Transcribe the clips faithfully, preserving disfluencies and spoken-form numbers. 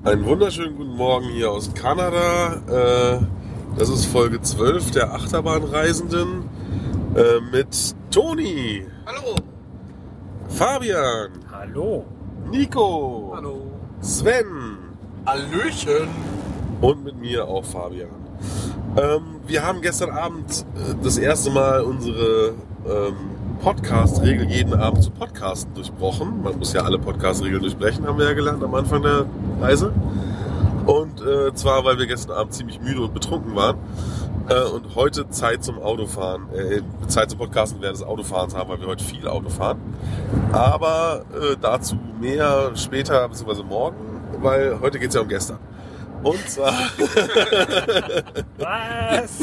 Einen wunderschönen guten Morgen hier aus Kanada. Das ist Folge zwölf der Achterbahnreisenden mit Toni. Hallo. Fabian. Hallo. Nico. Hallo. Sven. Hallöchen. Und mit mir auch Fabian. Wir haben gestern Abend das erste Mal unsere Podcast-Regel, jeden Abend zu podcasten, durchbrochen. Man muss ja alle Podcast-Regeln durchbrechen, haben wir ja gelernt am Anfang der Reise. Und äh, zwar, weil wir gestern Abend ziemlich müde und betrunken waren. Äh, und heute Zeit zum Autofahren, äh, Zeit zum Podcasten während des Autofahrens haben, weil wir heute viel Auto fahren. Aber äh, dazu mehr später, beziehungsweise morgen, weil heute geht es ja um gestern. Und zwar... Was?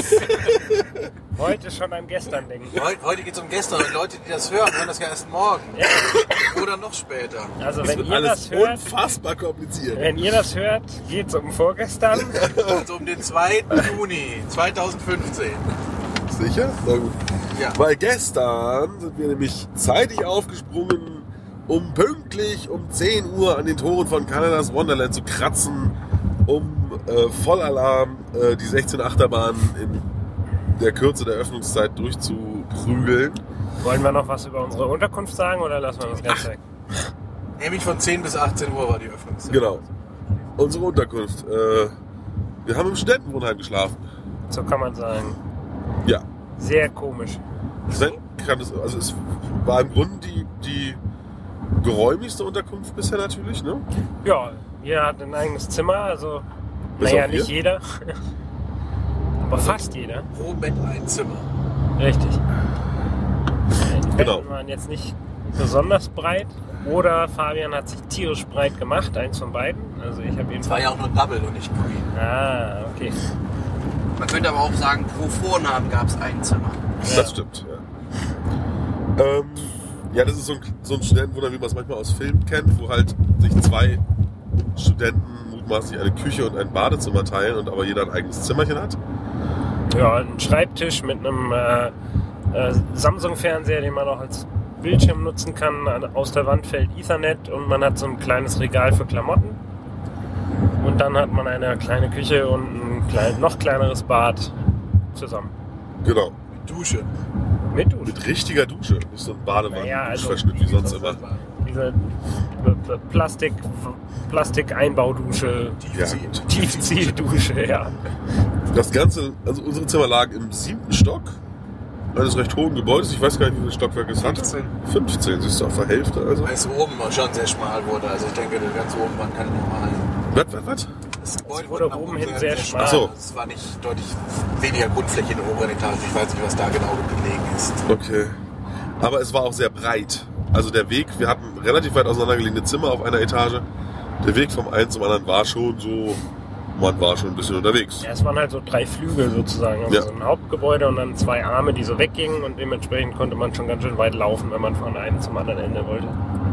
Heute schon an gestern denken. Heute, heute geht es um gestern und Leute, die das hören, hören das ja erst morgen. Ja. Oder noch später. Also Das wenn wird ihr alles das hört, unfassbar kompliziert. wenn ihr das hört, geht's um vorgestern. Also um den zweiten Juni zweitausendfünfzehn. Sicher? Na gut. Ja. Weil gestern sind wir nämlich zeitig aufgesprungen, um pünktlich um zehn Uhr an den Toren von Kanadas Wonderland zu kratzen, um äh, Vollalarm äh, die sechzehn Achterbahnen in der Kürze der Öffnungszeit durchzuprügeln. Wollen wir noch was über unsere Unterkunft sagen oder lassen wir das ganz weg? Nämlich von zehn bis achtzehn Uhr war die Öffnungszeit. Genau. Unsere Unterkunft. Äh, wir haben im Studentenwohnheim geschlafen. So kann man sagen. Ja. Sehr komisch. Sven kann das, also es war im Grunde die, die geräumigste Unterkunft bisher natürlich, ne? Ja, jeder hat ein eigenes Zimmer, also Bis naja, auf wir? nicht jeder. Aber fast jeder. Pro Bett ein Zimmer. Richtig. Die Genau. Betten waren jetzt nicht besonders breit. Oder Fabian hat sich tierisch breit gemacht, eins von beiden. Also ich habe Es war ja auch nur Double und nicht Queen. Ah, okay. Man könnte aber auch sagen, pro Vornamen gab es ein Zimmer. Das stimmt, ja. Ähm, ja, das ist so ein, so ein Studentenwohnheim, wie man es manchmal aus Filmen kennt, wo halt sich zwei Studenten mutmaßlich eine Küche und ein Badezimmer teilen und aber jeder ein eigenes Zimmerchen hat. Ja, ein Schreibtisch mit einem äh, äh, Samsung-Fernseher, den man auch als Bildschirm nutzen kann. Aus der Wand fällt Ethernet und man hat so ein kleines Regal für Klamotten. Und dann hat man eine kleine Küche und ein klein, noch kleineres Bad zusammen. Genau. Dusche. Mit Dusche. Mit richtiger Dusche, nicht so ein Naja, also- Badewannen-Verschnitt wie sonst immer. Diese Plastik, Plastik-Einbaudusche, Ja, Tiefzieht. Tiefziehdusche, ja. das Ganze, also unsere Zimmer lagen im siebten Stock eines recht hohen Gebäudes. Ich weiß gar nicht, wie viele Stockwerke es hat. fünfzehn. fünfzehn, siehst du, auf der Hälfte also. Weil es oben schon sehr schmal wurde. Also ich denke, der ganz oben waren keine normalen. Was, was, was? Das Gebäude wurde nach oben unten hin sehr schmal. Ach so. Es war nicht deutlich weniger Grundfläche in der oberen Etage. Ich weiß nicht, was da genau gelegen ist. Okay. Aber es war auch sehr breit. Also der Weg, wir hatten relativ weit auseinandergelegene Zimmer auf einer Etage. Der Weg vom einen zum anderen war schon so, man war schon ein bisschen unterwegs. Ja, es waren halt so drei Flügel sozusagen. Also Ja. so ein Hauptgebäude und dann zwei Arme, die so weggingen und dementsprechend konnte man schon ganz schön weit laufen, wenn man von einem zum anderen Ende wollte.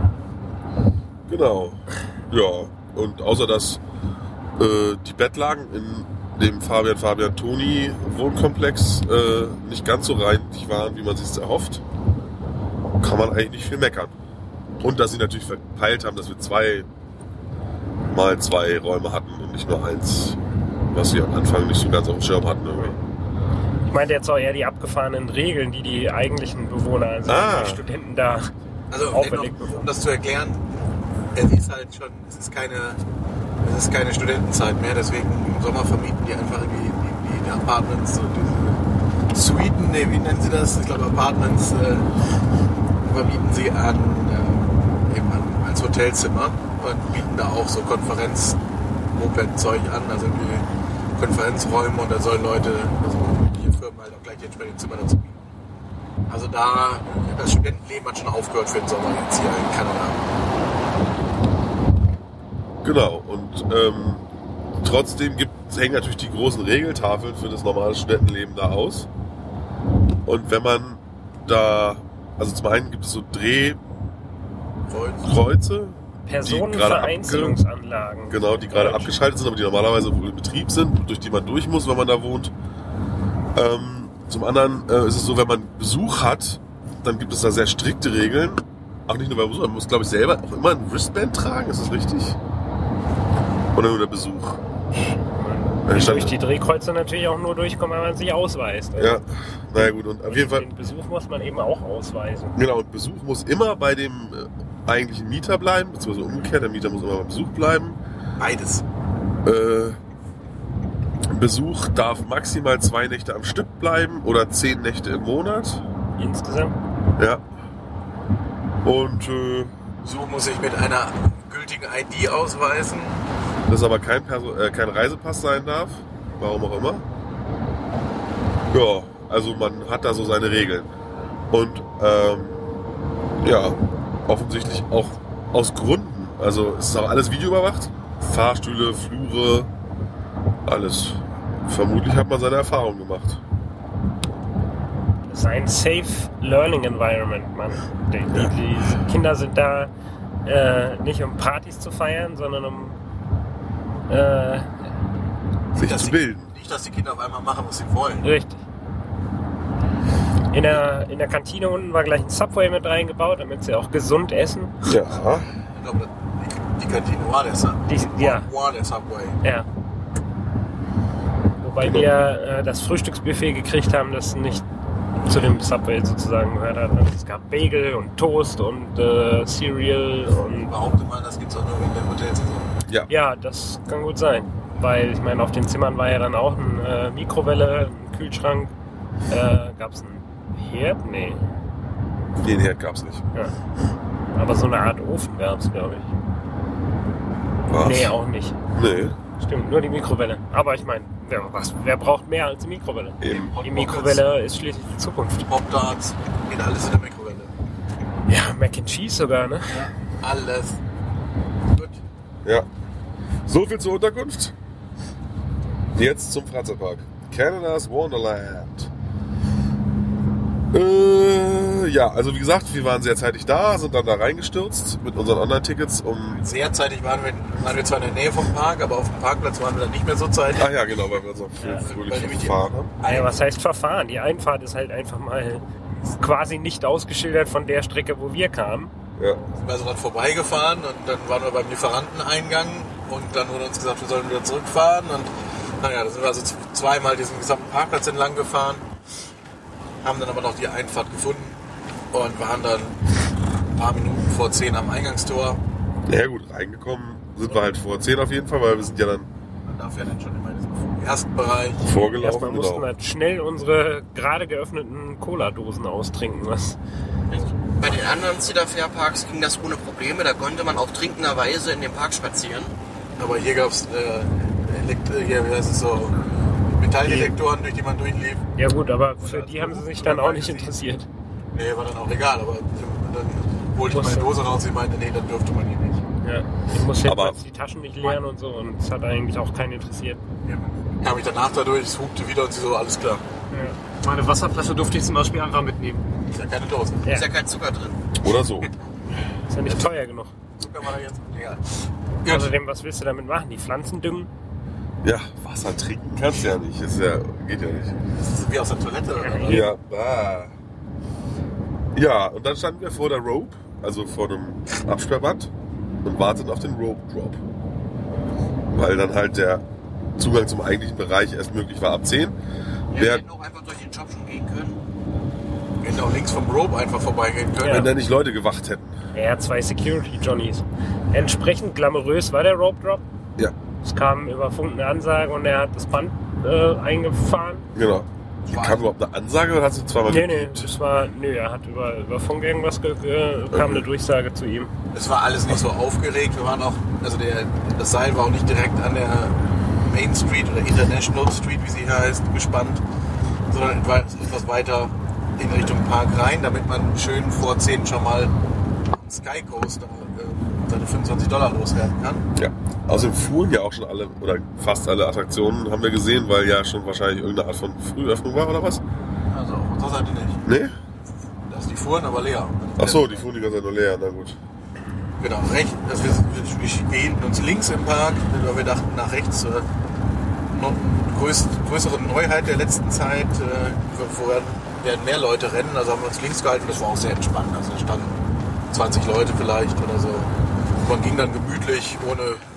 Genau. Ja, und außer dass äh, die Bettlagen in dem Fabian Fabian Toni Wohnkomplex äh, nicht ganz so reinlich waren, wie man sich es erhofft, kann man eigentlich nicht viel meckern. Und dass sie natürlich verpeilt haben, dass wir zwei mal zwei Räume hatten und nicht nur eins, was wir am Anfang nicht so ganz auf dem Schirm hatten. Irgendwie. Ich meinte jetzt auch eher die abgefahrenen Regeln, die die eigentlichen Bewohner, also Ah. die Studenten da Also auferlegt noch, bekommen. um das zu erklären, es ist halt schon, es ist keine, es ist keine Studentenzeit mehr, deswegen im Sommer vermieten die einfach die, die, die Apartments, so diese Suiten, nee, wie nennen sie das? Ich glaube Apartments äh, vermieten sie an, äh, eben an, als Hotelzimmer und bieten da auch so Konferenz-Moped-Zeug an, also irgendwie Konferenzräume und da sollen Leute, also die Firmen halt auch gleich die entsprechenden Zimmer dazu bieten. Also da, das Studentenleben hat schon aufgehört für den Sommer jetzt hier in Kanada. Genau, und ähm, trotzdem gibt, hängen natürlich die großen Regeltafeln für das normale Studentenleben da aus. Und wenn man da, also zum einen gibt es so Drehkreuze, Personenvereinzelungsanlagen. genau, die gerade abgeschaltet sind, aber die normalerweise wohl in Betrieb sind, durch die man durch muss, wenn man da wohnt. Ähm, zum anderen äh, ist es so, wenn man Besuch hat, dann gibt es da sehr strikte Regeln. Auch nicht nur bei Besuch, man muss, glaube ich, selber auch immer ein Wristband tragen, ist das richtig? Oder nur der Besuch? Man kann durch die Drehkreuze natürlich auch nur durchkommen, wenn man sich ausweist. Also Ja, naja gut, und auf jeden Fall. Den Besuch muss man eben auch ausweisen. Genau, und Besuch muss immer bei dem äh, eigentlichen Mieter bleiben, beziehungsweise umgekehrt, der Mieter muss immer beim Besuch bleiben. Beides. Äh, Besuch darf maximal zwei Nächte am Stück bleiben oder zehn Nächte im Monat. Insgesamt? Ja. Und äh, Besuch muss ich mit einer gültigen I D ausweisen. das aber kein, Perso äh, kein Reisepass sein darf. Warum auch immer. Ja, also man hat da so seine Regeln. Und ähm, ja, offensichtlich auch aus Gründen. Also es ist auch alles videoüberwacht. Fahrstühle, Flure, alles. Vermutlich hat man seine Erfahrung gemacht. Das ist ein Safe Learning Environment, Mann. Die, die, die Kinder sind da äh, nicht um Partys zu feiern, sondern um äh, Sich dass zu die, bilden. Nicht, dass die Kinder auf einmal machen, was sie wollen. richtig. In der, in der Kantine unten war gleich ein Subway mit reingebaut, damit sie auch gesund essen. Ja. Ich glaube, die, die Kantine war der, Sub Die, ja, war der Subway. ja. Wobei wir äh, das Frühstücksbuffet gekriegt haben, das nicht zu dem Subway sozusagen gehört hat. Also es gab Bagel und Toast und äh, Cereal und... Ich behaupte mal, das gibt es auch nur in der Hotelsaison. Ja. Ja, das kann gut sein. Weil, ich meine, auf den Zimmern war ja dann auch eine äh, Mikrowelle, ein Kühlschrank. Äh, gab es einen Herd? Nee. Den Herd gab's nicht. Ja. Aber so eine Art Ofen gab es, glaube ich. Was? Nee, auch nicht. Nee. Stimmt, nur die Mikrowelle. Aber ich meine, wer, was, wer braucht mehr als die Mikrowelle? Eben. Die Mikrowelle ist schließlich die Zukunft. Pop-Tarts, geht alles in der Mikrowelle. Ja, Mac and Cheese sogar, ne? Ja, alles. Gut. Ja. So viel zur Unterkunft. Jetzt zum Freizeitpark. Canada's Wonderland. Äh, ja, also wie gesagt, wir waren sehr zeitig da, sind dann da reingestürzt mit unseren Online-Tickets um... Sehr zeitig waren wir, waren wir zwar in der Nähe vom Park, aber auf dem Parkplatz waren wir dann nicht mehr so zeitig. Ach ja, genau, weil wir so früh, Ja, fröhlich weil nämlich die- verfahren haben. Naja, was heißt Verfahren? Die Einfahrt ist halt einfach mal quasi nicht ausgeschildert von der Strecke, wo wir kamen. Ja. Sind wir also dran vorbeigefahren und dann waren wir beim Lieferanteneingang und dann wurde uns gesagt, wir sollen wieder zurückfahren und naja, da sind wir also zweimal diesen gesamten Parkplatz entlang gefahren, haben dann aber noch die Einfahrt gefunden und waren dann ein paar Minuten vor zehn am Eingangstor. Ja gut, reingekommen sind wir halt vor zehn auf jeden Fall, weil wir sind ja dann Man darf ja dann schon immer in diesem ersten Bereich. vorgelaufen. Erstmal mussten Genau. wir schnell unsere gerade geöffneten Cola-Dosen austrinken. Was? Bei den anderen Cedar Fair Parks ging das ohne Probleme. Da konnte man auch trinkenderweise in den Park spazieren. Aber hier gab es äh, Elekt- hier, wie heißt es so, Metalldetektoren, durch die man durchlief. Ja gut, aber für die haben sie sich dann auch nicht interessiert. Nee, war dann auch egal, aber ich, dann holte ich meine Dose raus und sie meinte, nee, dann dürfte man hier nicht. Ja, ich musste Aber- jetzt die Taschen nicht leeren und so und es hat eigentlich auch keinen interessiert. Ja, kam ich danach dadurch, es hupte wieder und sie so, alles klar. Ja. Meine Wasserflasche durfte ich zum Beispiel einfach mitnehmen. Ist ja keine Dose. Ja. Ist ja kein Zucker drin. Oder so. Ist ja nicht teuer genug. Zucker war da jetzt. Egal. Gut. Außerdem, was willst du damit machen? Die Pflanzen düngen? Ja, Wasser trinken kannst du ja nicht. Ist ja, geht ja nicht. Das ist wie aus der Toilette. Oder? Ja, bah. Ja, und dann standen wir vor der Rope, also vor einem Absperrband und warteten auf den Rope Drop. Weil dann halt der Zugang zum eigentlichen Bereich erst möglich war ab zehn. Wir Wer, hätten auch einfach durch den Shop schon gehen können. Wir hätten auch links vom Rope einfach vorbeigehen können. wenn da nicht Leute gewacht hätten. Ja, zwei Security-Johnnies. Entsprechend glamourös war der Rope Drop. Ja, Es kam über Funk eine Ansage und er hat das Band äh, eingefahren. genau. Kam überhaupt eine Ansage oder hast du zweimal Nee, nee, gepiept? das war, nö, er hat über, über Funk irgendwas, ge, ge, kam eine Durchsage zu ihm. Es war alles nicht so aufgeregt. Wir waren auch, also der, das Seil war auch nicht direkt an der Main Street oder International Street, wie sie heißt, gespannt, sondern etwas weiter in Richtung Park rein, damit man schön vor zehn schon mal am Sky Coaster äh, seine fünfundzwanzig Dollar loswerden kann. Ja. Außerdem fuhren ja auch schon alle, oder fast alle Attraktionen, haben wir gesehen, weil ja schon wahrscheinlich irgendeine Art von Frühöffnung war, oder was? Also auf unserer Seite nicht. Nee? Das die fuhren aber leer. Ach so, die fuhren die ganze Zeit nur leer, na gut. Genau, rechts. Also wir, wir, wir hielten uns links im Park, weil wir dachten nach rechts. Äh, noch eine größ, größere Neuheit der letzten Zeit, äh, wo werden, werden mehr Leute rennen. Also haben wir uns links gehalten. Das war auch sehr entspannt. Also da standen zwanzig Leute vielleicht oder so. Man ging dann gemütlich, ohne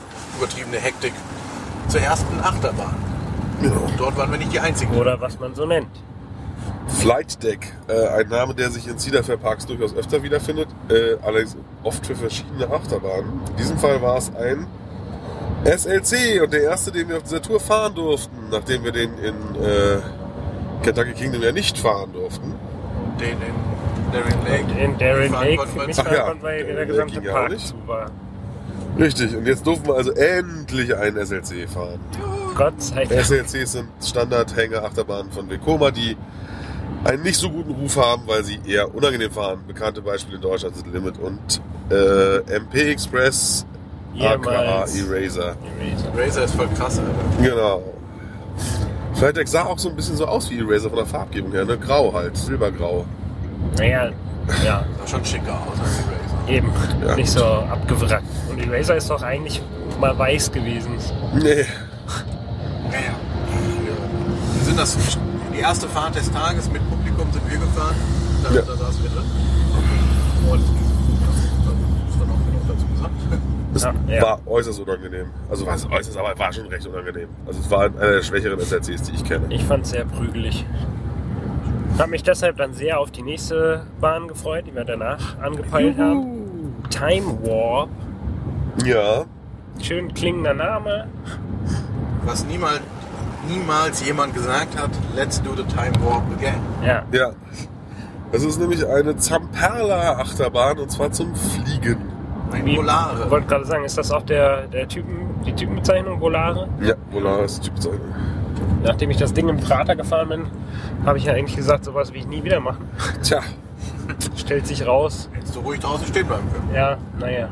übertriebene Hektik zur ersten Achterbahn. Ja. Und dort waren wir nicht die Einzigen. Oder was man so nennt. Flight Deck, äh, ein Name, der sich in Cedar Fair Parks durchaus öfter wiederfindet, äh, allerdings oft für verschiedene Achterbahnen. In diesem Fall war es ein S L C und der erste, den wir auf dieser Tour fahren durften, nachdem wir den in äh, Kentucky Kingdom ja nicht fahren durften. Den in Darien Lake. Und in Darien fahren Lake konnten wir nicht nicht. Ach ja, fahren konnten, weil Darien der Lake gesamte ging ja auch Park nicht. zu war. Richtig, und jetzt durften wir also endlich einen S L C fahren. Gott sei Dank. S L Cs sind Standard-Hänger-Achterbahnen von Vekoma, die einen nicht so guten Ruf haben, weil sie eher unangenehm fahren. Bekannte Beispiele in Deutschland sind Limit und äh, M P Express, aka Jemals. Eraser. Eraser. Razer ist voll krass, Alter. Genau. Flight Deck sah auch so ein bisschen so aus wie Eraser von der Farbgebung her, ne? Grau halt, silbergrau. Naja, ja, Sah schon schicker aus als die Razer. eben. Ja. Nicht so abgewrackt. Und Eraser ist doch eigentlich mal weiß gewesen. Nee. Ja, ja. Wir sind das, die erste Fahrt des Tages mit Publikum sind wir gefahren. Da, Ja. da saßen wir drin. Und das ist dann auch genug dazu gesagt. Es Ja, ja. war äußerst unangenehm. Also was äußerst, aber war schon recht unangenehm. Also es war einer der schwächeren S L Cs, die ich kenne. Ich fand es sehr prügelig. Habe mich deshalb dann sehr auf die nächste Bahn gefreut, die wir danach angepeilt haben. Time Warp. Ja, Schön klingender Name. Was niemals, niemals jemand gesagt hat, let's do the time warp again. Ja, ja. Das ist nämlich eine Zamperla-Achterbahn und zwar zum Fliegen. Ein Wie- Polare. ich wollte gerade sagen, ist das auch der, der Typen, die Typenbezeichnung Volare? Ja, Polar ist die Typbezeichnung. Nachdem ich das Ding im Prater gefahren bin, habe ich ja eigentlich gesagt, sowas will ich nie wieder machen. Tja, Stellt sich raus. Hättest du ruhig draußen stehen bleiben können. Ja, naja.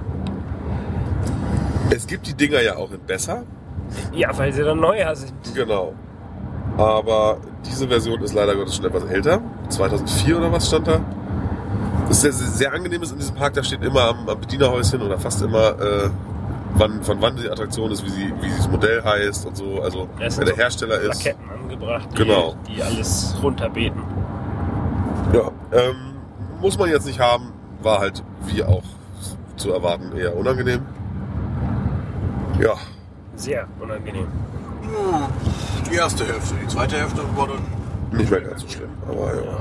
es gibt die Dinger ja auch in besser. Ja, weil sie dann neuer sind. Genau. Aber diese Version ist leider Gottes schon etwas älter. zweitausendvier oder was stand da? Das ist sehr, sehr, sehr angenehm ist in diesem Park. Da steht immer am, am Bedienerhäuschen oder fast immer, äh, wann, von wann die Attraktion ist, wie, sie, wie das Modell heißt und so. Also Es wer sind der so Hersteller ist. Plaketten angebracht, die, Genau. die alles runterbeten. Ja, ähm, muss man jetzt nicht haben. War halt, wie auch zu erwarten, eher unangenehm. Ja, Sehr unangenehm. Die erste Hälfte, die zweite Hälfte war dann nicht mehr ganz so schlimm. Aber ja.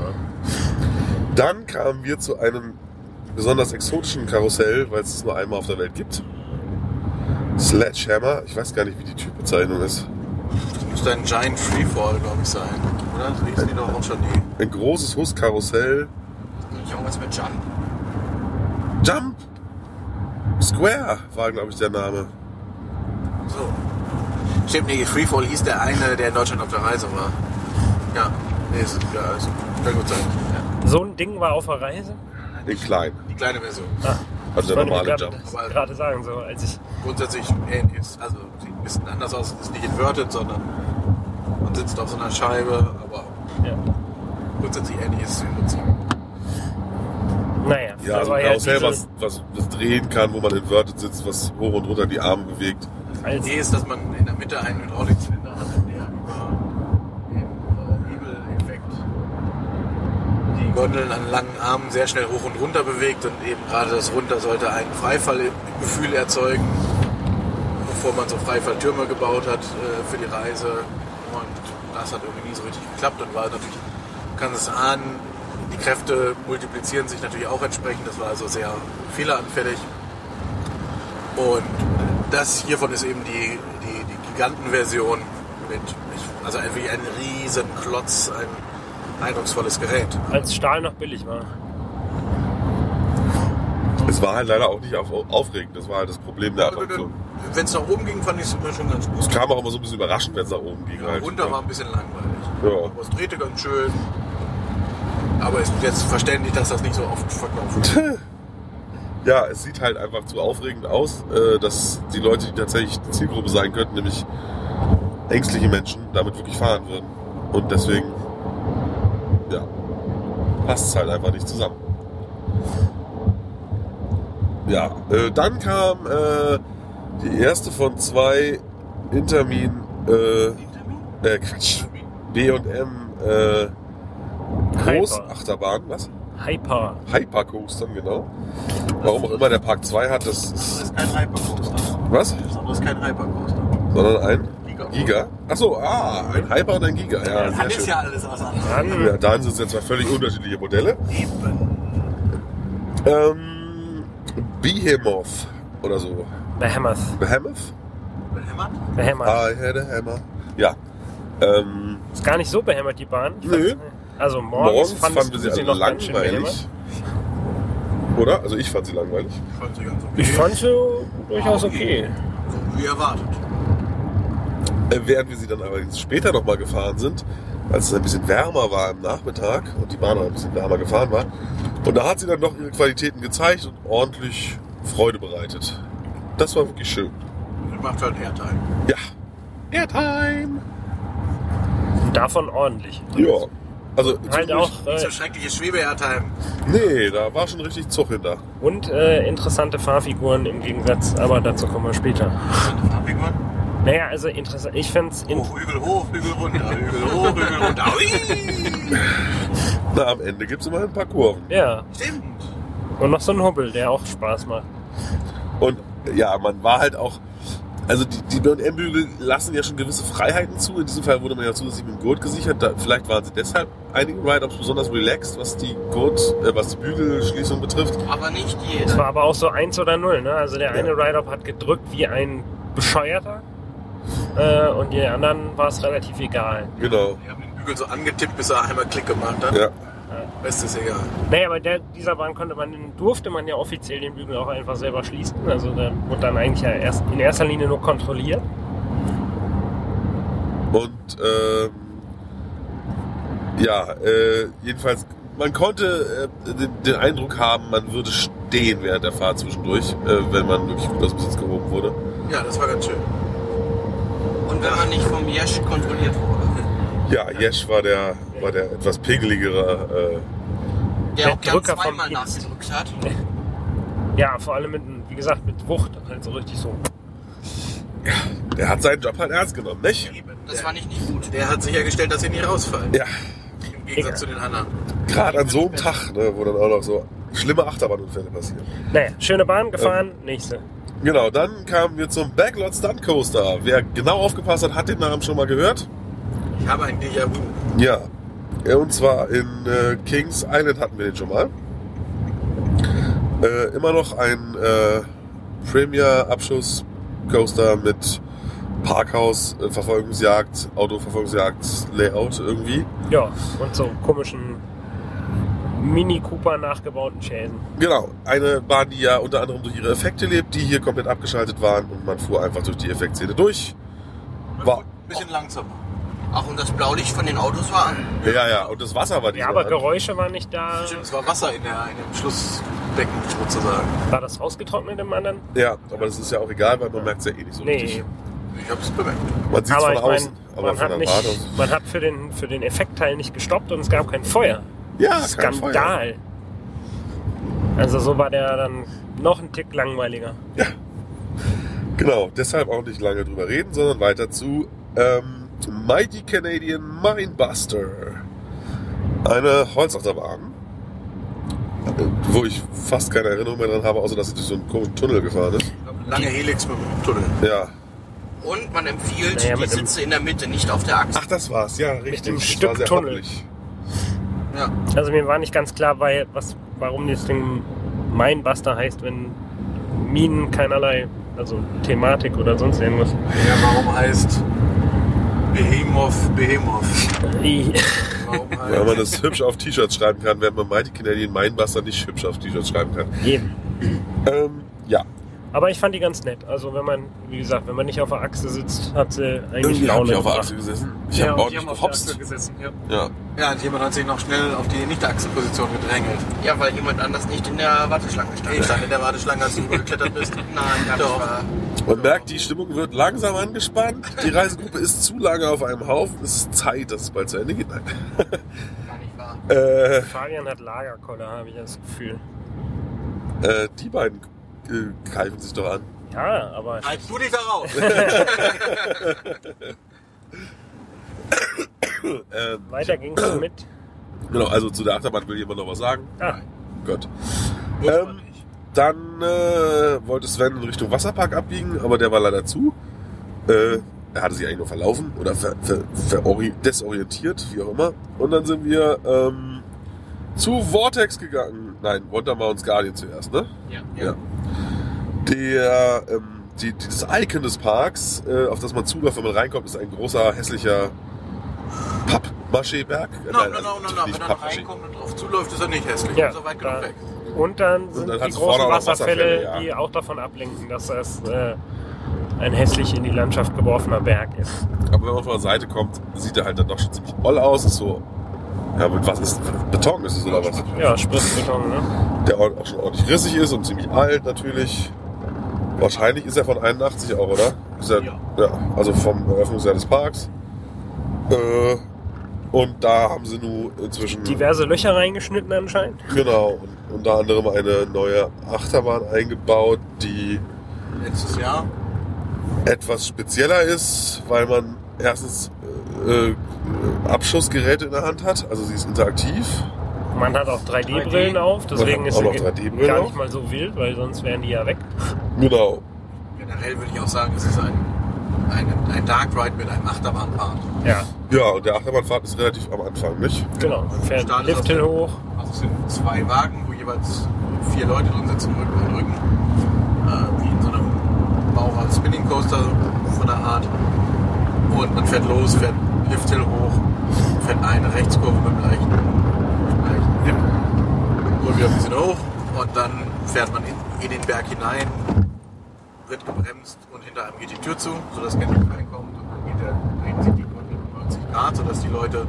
Dann kamen wir zu einem besonders exotischen Karussell, weil es es nur einmal auf der Welt gibt. Sledgehammer. Ich weiß gar nicht, wie die Typbezeichnung ist. Das müsste ein Giant Freefall, glaube ich, sein. Oder? So hießen die doch auch schon die. Ein großes Hustkarussell. Nicht irgendwas mit Jump. Jump! Square war, glaube ich, der Name. So. Stimmt, nee, Freefall hieß der eine, der in Deutschland auf der Reise war. Ja, nee, ist, ja, ist, kann gut sein. Ja. So ein Ding war auf der Reise? In klein. Die kleine Version. Ah, Also der wollte normale ich Jump. gerade- das gerade sagen, so als ich. Grundsätzlich ähnlich ist. Also sieht ein bisschen anders aus, ist nicht inverted, sondern man sitzt auf so einer Scheibe, aber Ja. grundsätzlich ähnlich ist es im Prinzip. Naja, Ja, also aber ein ja Karussell, diese, was, was, was drehen kann, wo man inverted sitzt, was hoch und runter die Arme bewegt. Die als, Idee ist, dass man in der Mitte einen Hydraulikzylinder hat, der über den äh, Hebeleffekt die Gondeln an langen Armen sehr schnell hoch und runter bewegt und eben gerade das Runter sollte ein Freifallgefühl erzeugen, bevor man so Freifalltürme gebaut hat äh, für die Reise. Und das hat irgendwie nie so richtig geklappt und war natürlich, man kann es ahnen, die Kräfte multiplizieren sich natürlich auch entsprechend. Das war also sehr fehleranfällig. Und das hiervon ist eben die, die, die Gigantenversion mit, also wie ein riesen Klotz, ein eindrucksvolles Gerät. als Stahl noch billig war. Es war halt leider auch nicht auf, aufregend. Das war halt das Problem der Attraktion. Wenn es nach oben ging, fand ich es immer schon ganz gut. Es kam auch immer so ein bisschen überraschend, wenn es nach oben ging. Ja, halt. runter war ein bisschen langweilig. Ja. Aber es drehte ganz schön. Aber es ist jetzt verständlich, dass das nicht so oft verkauft wird. Ja, es sieht halt einfach zu aufregend aus, äh, dass die Leute, die tatsächlich die Zielgruppe sein könnten, nämlich ängstliche Menschen, damit wirklich fahren würden. Und deswegen, ja, passt es halt einfach nicht zusammen. Ja, äh, dann kam äh, die erste von zwei Intermin, äh, äh, Quatsch, B und M, äh, Großachterbahn, was? Hyper. Hypercoastern, genau. Warum auch immer der Park zwei hat, das Das ist, ist kein Hypercoaster. was? Das ist ein anderes kein Hypercoaster. Sondern ein Giga. Giga. Achso, ah, ein Hyper und ein Giga. Ja, Das sehr ist schön. ja alles was anderes. Dann, Ja, da sind es ja zwei völlig unterschiedliche Modelle. Eben. Ähm, Behemoth oder so. Behemoth. Behemoth? Behämmert? Behemoth. I had a hammer. Ja. Ähm, Ist gar nicht so behämmert, die Bahn. Nö. Also morgens, morgens fandest fanden wir du sie alle noch ganz schön behämmert. langweilig. Oder? Also ich fand sie langweilig. Ich fand sie ganz okay. Ich fand sie durchaus okay. So wie erwartet. Äh, während wir sie dann aber jetzt später nochmal gefahren sind, als es ein bisschen wärmer war am Nachmittag und die Bahn auch ein bisschen wärmer gefahren war. Und da hat sie dann doch ihre Qualitäten gezeigt und ordentlich Freude bereitet. Das war wirklich schön. Sie macht halt Airtime. Ja. Airtime! Und davon ordentlich. Ja. Also Halt zwischendurch- auch Nicht so äh, schreckliches Schwebe-Airtime. Nee, da war schon richtig Zug hinter. und äh, interessante Fahrfiguren im Gegensatz, aber dazu kommen wir später. Farbfiguren? Naja, also interessant. Ich find's in, Oh, Hügel hoch, Hügel runter, Hügel hoch, Hügel runter. Ui! Na, am Ende gibt es immer ein paar Kurven. ja, Stimmt. und noch so ein Hubbel, der auch Spaß macht. Und ja, man war halt auch, also die, die B und M-Bügel lassen ja schon gewisse Freiheiten zu. In diesem Fall wurde man ja zusätzlich mit dem Gurt gesichert. Da, vielleicht waren sie deshalb einige Ride-Ups besonders relaxed, was die Gurt, äh, was die Bügelschließung betrifft. Aber nicht Es jeder. war aber auch so eins oder null, ne? Also der Ja. eine Ride-Up hat gedrückt wie ein Bescheuerter äh, und die anderen war es relativ egal. Genau. Wir haben den Bügel so angetippt, bis er einmal Klick gemacht hat. Ja. Rest ist egal. Naja, bei der, dieser Bahn konnte man, durfte man ja offiziell den Bügel auch einfach selber schließen. Also der wurde dann eigentlich ja erst in erster Linie nur kontrolliert. Und ähm, ja, äh, jedenfalls, man konnte äh, den, den Eindruck haben, man würde stehen während der Fahrt zwischendurch, äh, wenn man wirklich gut aus dem Sitz gehoben wurde. Ja, das war ganz schön. Und wenn man nicht vom Jesch kontrolliert wurde. Ja, Jesch war der, war der etwas pegeligere. Äh, Der Der auch gern Drücker vom zweimal Dienst. nachgedrückt hat. Ja, vor allem mit, wie gesagt, mit Wucht. Halt so richtig so. der hat seinen Job halt ernst genommen, nicht? Das fand ich nicht gut. Der hat sichergestellt, dass sie nicht rausfallen. Ja, Im Gegensatz zu den anderen. gerade an so einem Tag, ne, wo dann auch noch so schlimme Achterbahnunfälle passieren. Naja, schöne Bahn gefahren, nächste. Genau, dann kamen wir zum Backlot Stunt Coaster. Wer genau aufgepasst hat, hat den Namen schon mal gehört. Ich habe ein Déjà-vu. Ja, Ja, und zwar in äh, Kings Island hatten wir den schon mal. Äh, immer noch ein äh, Premier-Abschuss-Coaster mit Parkhaus, äh, Verfolgungsjagd, Autoverfolgungsjagd, Layout irgendwie. Ja, und so komischen Mini Cooper nachgebauten Schäden. Genau, eine Bahn, die ja unter anderem durch ihre Effekte lebt, die hier komplett abgeschaltet waren und man fuhr einfach durch die Effektszene durch. War, Ein bisschen langsamer. Ach, und das Blaulicht von den Autos war an. ja, ja, und das Wasser war die Ja, aber Geräusche waren nicht da. Stimmt, es war Wasser in, der, in dem Schlussbecken sozusagen. War das rausgetrocknet im anderen? Ja, aber das ist ja auch egal, weil man merkt es ja eh nicht so Nee. richtig. Ich habe es bemerkt. Man sieht es Aber von ich meine, außen, aber man, von hat der nicht, Warte aus. man hat für den, für den Effektteil nicht gestoppt und es gab kein Feuer. Ja, kein Feuer. Skandal. Also so war der dann noch ein Tick langweiliger. Genau, deshalb auch nicht lange drüber reden, sondern weiter zu ähm, Mighty Canadian Minebuster. Eine Holzachterbahn, äh, wo ich fast keine Erinnerung mehr dran habe, außer dass sie durch so einen komischen Tunnel gefahren ist. Lange Helix mit dem Tunnel. Ja. Und man empfiehlt Naja, die mit dem- Sitze in der Mitte, nicht auf der Achse. Ach, das war's, ja, richtig. dem Das Stück war sehr Tunnel. hoppelig. Ja. Also mir war nicht ganz klar, weil, was, warum das Ding Minebuster heißt, wenn Minen keinerlei, also Thematik oder sonst irgendwas. Ja, warum heißt Behemoth Behemoth? I- Warum heißt Weil man das hübsch auf T-Shirts schreiben kann, während man Mighty Canadian Minebuster nicht hübsch auf T-Shirts schreiben kann. Eben. Ähm, ja. Aber ich fand die ganz nett. Also wenn man, wie gesagt, wenn man nicht auf der Achse sitzt, hat sie eigentlich Irgendwie habe Laune ich auf der gebracht. Achse gesessen. Ich Ja, habe und die ordentlich haben auf der Achse gehopst. gesessen. Ja. Ja. Ja, und jemand hat sich noch schnell auf die Nicht-Achse-Position gedrängelt. Ja, weil jemand anders nicht in der Warteschlange stand. Ich stand in der Warteschlange, als du rübergeklettert bist. Nein, das Doch. war... Man merkt, die Stimmung wird langsam angespannt. Die Reisegruppe ist zu lange auf einem Haufen. Es ist Zeit, dass es bald zu Ende geht. Nein. gar nicht wahr. äh, Fabian hat Lagerkoller, habe ich das Gefühl. äh, die beiden äh, greifen sich doch an. Ja, aber Halt du dich da raus! Ähm, weiter ging es mit. genau, also zu der Achterbahn will jemand noch was sagen? Ah, Gott. Muss man Ähm, nicht. dann äh, wollte Sven in Richtung Wasserpark abbiegen, aber der war leider zu. Äh, er hatte sich eigentlich nur verlaufen oder ver, ver, ver, desorientiert, wie auch immer. Und dann sind wir ähm, zu Vortex gegangen. Nein, Wondermounts Guardian zuerst, ne? Ja. Ja. Der, ähm, die, dieses Icon des Parks, äh, auf das man zuläuft, wenn man reinkommt, ist ein großer, hässlicher Pappmaché-Berg. No, no, no, no, no. Wenn er reinkommt und drauf zuläuft, ist er nicht hässlich. Ja, ist er weit genug da- weg. Und dann sind dann die hat's großen vorne auch noch Wasserfälle, Wasserfälle, ja. die auch davon ablenken, dass es äh, ein hässlich in die Landschaft geworfener Berg ist. Aber wenn man von der Seite kommt, sieht er halt dann doch schon ziemlich oll aus. Ist so, ja, mit was ist Beton ist es oder was? Ja, Spritzbeton, ne? Der auch schon ordentlich rissig ist und ziemlich alt natürlich. Wahrscheinlich ist er von einundachtzig auch, oder? Ist er, Ja. ja. Also vom Eröffnungsjahr des Parks. Äh, und da haben sie nun inzwischen Diverse Löcher reingeschnitten anscheinend. genau und unter anderem eine neue Achterbahn eingebaut, die Letztes Jahr. etwas spezieller ist, weil man erstens äh, äh, Abschussgeräte in der Hand hat, also sie ist interaktiv. Man hat auch drei D Brillen auf, deswegen Man hat ist auch sie noch ge- drei D Brillen gar auf. nicht mal so wild, weil sonst wären die ja weg. Genau. Generell würde ich auch sagen, es ist ein, ein, ein Dark Ride mit einem Achterbahnpart. Ja, Ja, und der Achterbahnfahrt ist relativ am Anfang, nicht? genau. Man fährt Start den ist Lift auf- hoch. Also es sind zwei Wagen, wo jeweils vier Leute drin sitzen, Rücken an Rücken. Äh, wie in so einem Bauer Spinning Coaster von der Art. Und man fährt los, fährt Lift Hill hoch, fährt eine Rechtskurve mit dem leichten, leichten Dip und wieder ein bisschen hoch. Und dann fährt man in, in den Berg hinein, wird gebremst und hinter einem geht die Tür zu, sodass kein Licht reinkommt. Und dann geht der, dreht sich die Gondel um neunzig Grad, sodass die Leute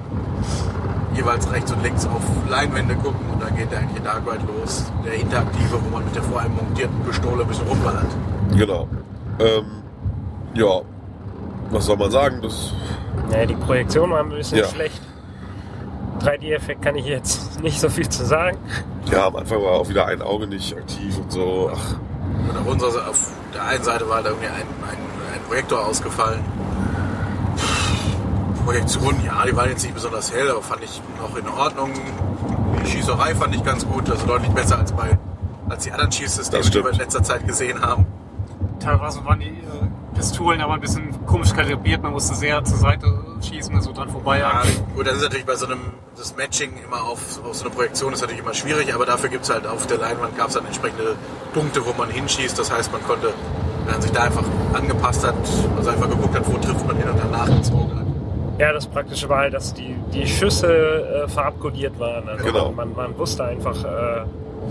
jeweils rechts und links auf Leinwände gucken und dann geht der eigentliche Dark Ride los. Der interaktive, wo man mit der vor allem montierten Pistole ein bisschen rumballert. Genau. Ähm, ja, was soll man sagen? Das, Naja, die Projektion war ein bisschen Ja. schlecht. drei D-Effekt kann ich jetzt nicht so viel zu sagen. ja, am Anfang war auch wieder ein Auge nicht aktiv und so. Ach, Und auf, unserer, Seite- auf der einen Seite war da irgendwie ein, ein, ein Projektor ausgefallen. Projektion, ja, die waren jetzt nicht besonders hell, aber fand ich noch in Ordnung. Die Schießerei fand ich ganz gut, also deutlich besser als bei als die anderen Schießsysteme, Das die wir stimmt. in letzter Zeit gesehen haben. Teilweise waren die äh, Pistolen aber ein bisschen komisch kalibriert. Man musste sehr zur Seite schießen, also dran vorbei. Ja, gut, das ist natürlich bei so einem, das Matching immer auf, auf so eine Projektion ist natürlich immer schwierig, aber dafür gibt es halt auf der Leinwand gab es dann entsprechende Punkte, wo man hinschießt. Das heißt, man konnte, wenn man sich da einfach angepasst hat, also einfach geguckt hat, wo trifft man hin und danach gezogen hat. Ja, das Praktische war halt, dass die, die Schüsse äh, farbkodiert waren. Also Genau. man, man wusste einfach äh,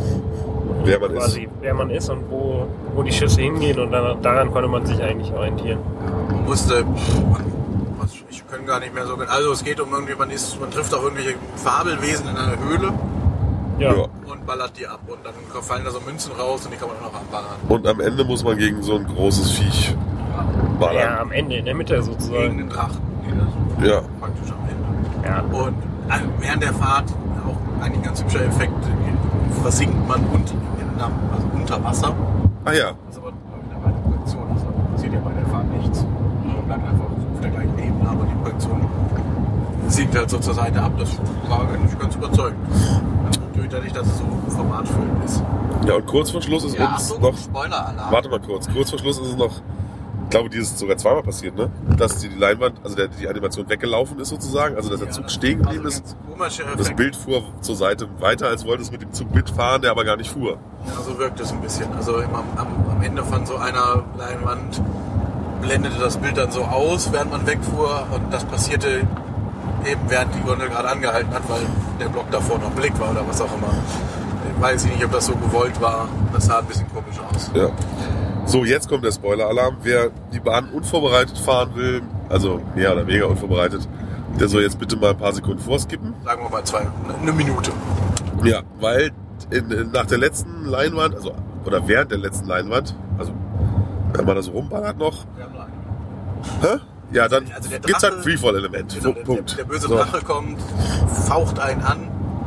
wer man ist. quasi, wer man ist und wo, wo die Schüsse hingehen und dann, daran konnte man sich eigentlich orientieren. Man musste, man, was, ich kann gar nicht mehr so, also es geht um irgendwie, man ist, man trifft auf irgendwelche Fabelwesen in einer Höhle Ja, Ja. und ballert die ab und dann fallen da so Münzen raus und die kann man auch noch abballern. Und am Ende muss man gegen so ein großes Viech ja. ballern. am Ende, in der Mitte Gegen sozusagen. den Drachen. geht das Ja. Praktisch am Ende. Ja. Und äh, während der Fahrt auch eigentlich ein ganz hübscher Effekt, äh, versinkt man unter, in, also unter Wasser. Ah ja. Das ist aber wieder bei der Projektion. Das passiert ja bei der Fahrt nichts. Man bleibt einfach auf der gleichen Ebene, aber die Projektion sinkt halt so zur Seite ab. Das war eigentlich ganz überzeugend. Also natürlich dadurch, dass es so formatfüllend ist. Ja, und kurz vor Schluss ist Ja, uns Achtung, noch. Spoiler-Alarm. Warte mal kurz. Kurz vor Schluss ist es noch. Ich glaube, dieses ist sogar zweimal passiert, ne? Dass die, die Leinwand, also der, die Animation weggelaufen ist sozusagen, also dass der Ja, Zug das- stehen geblieben also ist. ganz komischer Das Effekt. Bild fuhr zur Seite weiter, als wollte es mit dem Zug mitfahren, der aber gar nicht fuhr. Ja, so wirkt es ein bisschen. Also immer am, am Ende von so einer Leinwand blendete das Bild dann so aus, während man wegfuhr. Und das passierte eben während die Gondel gerade angehalten hat, weil der Block davor noch Blick war oder was auch immer. Ich weiß nicht, ob das so gewollt war. Das sah ein bisschen komisch aus. Ja. So, jetzt kommt der Spoiler-Alarm. Wer die Bahn unvorbereitet fahren will, also mehr oder weniger unvorbereitet, der soll jetzt bitte mal ein paar Sekunden vorskippen. Sagen wir mal zwei, eine Minute. Ja, weil in, in, nach der letzten Leinwand, also oder während der letzten Leinwand, also wenn man da so rumballert noch, Wir haben nur eine. hä? Ja, dann Also der gibt's halt ein Drache- Freefall-Element. Genau, der, Punkt. der, der böse So. Drache kommt, faucht einen an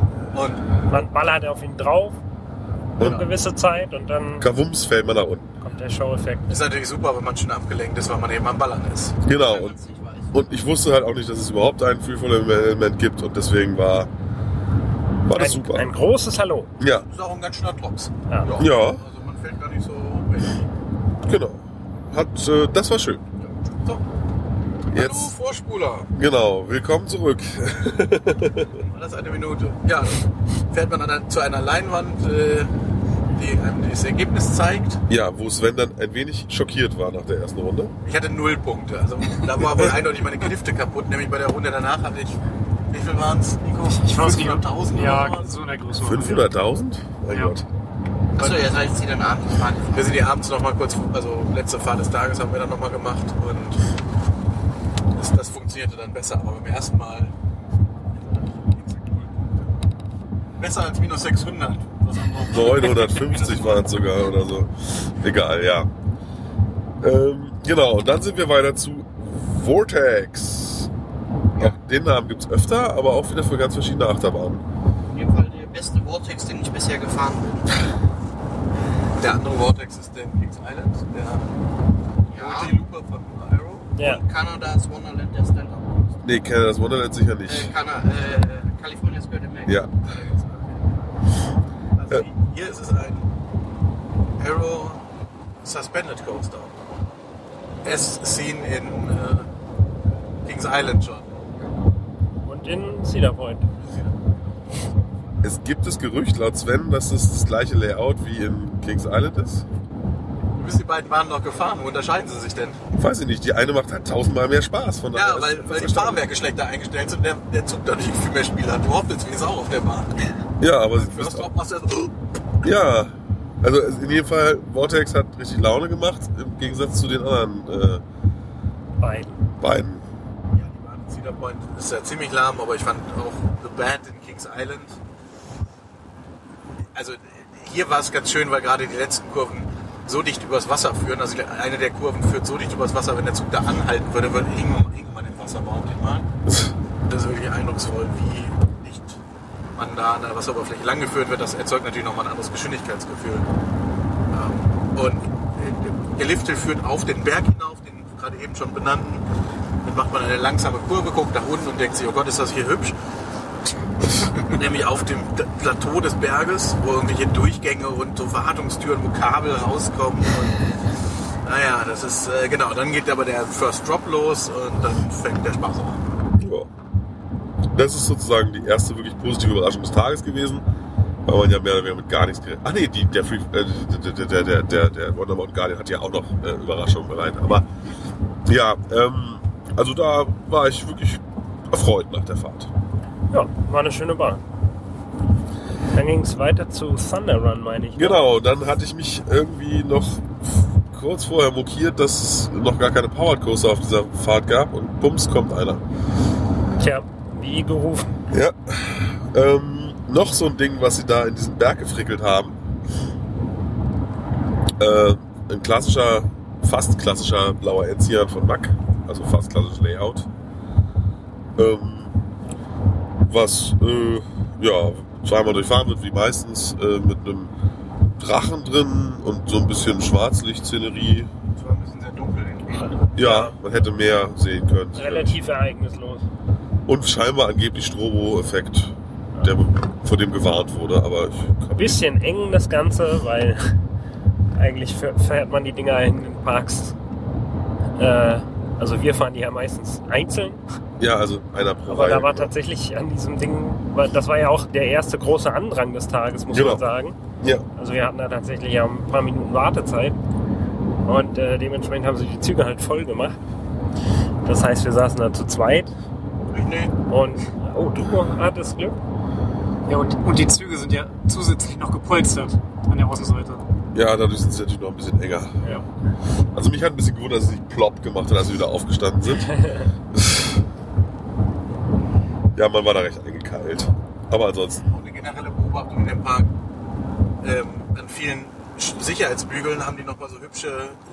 und Man ballert auf ihn drauf Und eine gewisse Zeit und dann Kavums fällt man nach unten. kommt der Show-Effekt. ist natürlich super, wenn man schon abgelenkt ist, weil man eben am Ballern ist. Genau. Und, und ich wusste halt auch nicht, dass es überhaupt ein Freefall-Element gibt und deswegen war, war das Ein, super. ein großes Hallo. Ja. Das ist auch ein ganz schöner Drops. Ja. Ja. Also fällt gar nicht so weg. Genau. Hat, äh, das war schön. So. Jetzt, Hallo Vorspuler. genau, willkommen zurück. Alles eine Minute. Ja, dann fährt man dann zu einer Leinwand, äh, die einem das Ergebnis zeigt. Ja, wo Sven dann ein wenig schockiert war nach der ersten Runde. Ich hatte null Punkte. Also da war wohl eindeutig meine Knifte kaputt. Nämlich bei der Runde danach hatte ich, wie viel waren es, Nico? Ich weiß nicht, fünfhunderttausend ja, oder was? so in der Größe. fünfhunderttausend? Mein Ja. Gott. Achso, ihr seid jetzt hier dann abends gefahren. Wir sind hier abends nochmal kurz, also letzte Fahrt des Tages haben wir dann nochmal gemacht und das, das funktionierte dann besser. Aber beim ersten Mal besser als minus sechshundert. Was haben wir? neunhundertfünfzig waren es sogar oder so. Egal, ja. Ähm, genau, und dann sind wir weiter zu Vortex. Ja, den Namen gibt es öfter, aber auch wieder für ganz verschiedene Achterbahnen. Auf jeden Fall der beste Vortex, den ich bisher gefahren bin. Der andere Vortex ist der in Kings Island, der Ja. Multi-Looper von Aero. Ja. Kanadas Wonderland der Stand-Up. Nee, Canada's Wonderland sicher Äh, nicht. Kana, äh, California's Great America. Ja. Also hier ist es ein Aero Suspended Coaster. Es seen in äh, Kings Island schon. Und in Cedar Point. Es gibt das Gerücht laut Sven, dass es das gleiche Layout wie in Kings Island ist. Du bist die beiden Bahnen noch gefahren. Wo unterscheiden sie sich denn? Weiß ich nicht, die eine macht halt tausendmal mehr Spaß. Von daher Ja, ist weil, das weil die erstaunlich. Fahrwerke schlechter eingestellt sind und der, der Zug dadurch viel mehr Spiel hat. Du hoffst wie auch auf der Bahn. Ja, aber sie First wisst auch. Drop machst du so. Ja, also in jedem Fall, Vortex hat richtig Laune gemacht, im Gegensatz zu den anderen äh, Beiden. beiden. Ja, die Bahn in Cedar Point ist ja ziemlich lahm, aber ich fand auch The Band in Kings Island. Also hier war es ganz schön, weil gerade die letzten Kurven so dicht übers Wasser führen. Also eine der Kurven führt so dicht übers Wasser, wenn der Zug da anhalten würde, würde irgendwann, irgendwann im Wasser behauptet mal. Das ist wirklich eindrucksvoll, wie dicht man da an der Wasseroberfläche langgeführt wird. Das erzeugt natürlich nochmal ein anderes Geschwindigkeitsgefühl. Ähm, Und der Lifte führt auf den Berg hinauf, den gerade eben schon benannten. Dann macht man eine langsame Kurve, guckt nach unten und denkt sich, oh Gott, ist das hier hübsch. Nämlich auf dem Plateau des Berges, wo irgendwelche Durchgänge und so Wartungstüren, wo Kabel rauskommen. Und, naja, das ist, äh, genau, dann geht aber der First Drop los und dann fängt der Spaß an. Ja. Das ist sozusagen die erste wirklich positive Überraschung des Tages gewesen, weil man ja mehr oder weniger mit gar nichts gerechnet hat. Ah nee, die, der, Free, äh, der, der, der, der, der Wonder Mountain Guardian hat ja auch noch äh, Überraschungen bereit. Aber ja, ähm, also da war ich wirklich erfreut nach der Fahrt. Ja, war eine schöne Bahn. Dann ging es weiter zu Thunder Run, meine ich. Genau, dann hatte ich mich irgendwie noch kurz vorher mokiert, dass es noch gar keine Powered Coaster auf dieser Fahrt gab und bums, kommt einer. Tja, wie gerufen. Ja, ähm, noch so ein Ding, was sie da in diesen Berg gefrickelt haben. Äh, ein klassischer, fast klassischer blauer Enzian von Mack, also fast klassisches Layout. Ähm, was, äh, ja, zweimal durchfahren wird, wie meistens, äh, mit einem Drachen drin und so ein bisschen Schwarzlichtszenerie. Es war ein bisschen sehr dunkel. Ja, man hätte mehr sehen können. Relativ ereignislos. Und scheinbar angeblich Strobo-Effekt, der, vor dem gewarnt wurde, aber ich Ein bisschen eng das Ganze, weil eigentlich fährt man die Dinger in den Parks. Äh, also wir fahren die ja meistens einzeln. ja, also einer pro Aber Reihe. da war tatsächlich an diesem Ding, das war ja auch der erste große Andrang des Tages, muss Genau. man sagen. Ja, Also wir hatten da tatsächlich ja ein paar Minuten Wartezeit und äh, dementsprechend haben sie die Züge halt voll gemacht. Das heißt, wir saßen da zu zweit Nee. und oh, du hattest Glück. Ja, und, und die Züge sind ja zusätzlich noch gepolstert an der Außenseite. ja, dadurch sind sie natürlich noch ein bisschen enger. Ja. Also mich hat ein bisschen gewundert, dass sie sich plopp gemacht hat, als sie wieder aufgestanden sind. Ja, man war da recht eingekeilt. Aber ansonsten, Auch eine generelle Beobachtung in dem Park. Ähm, an vielen Sch- Sicherheitsbügeln haben die nochmal so hübsche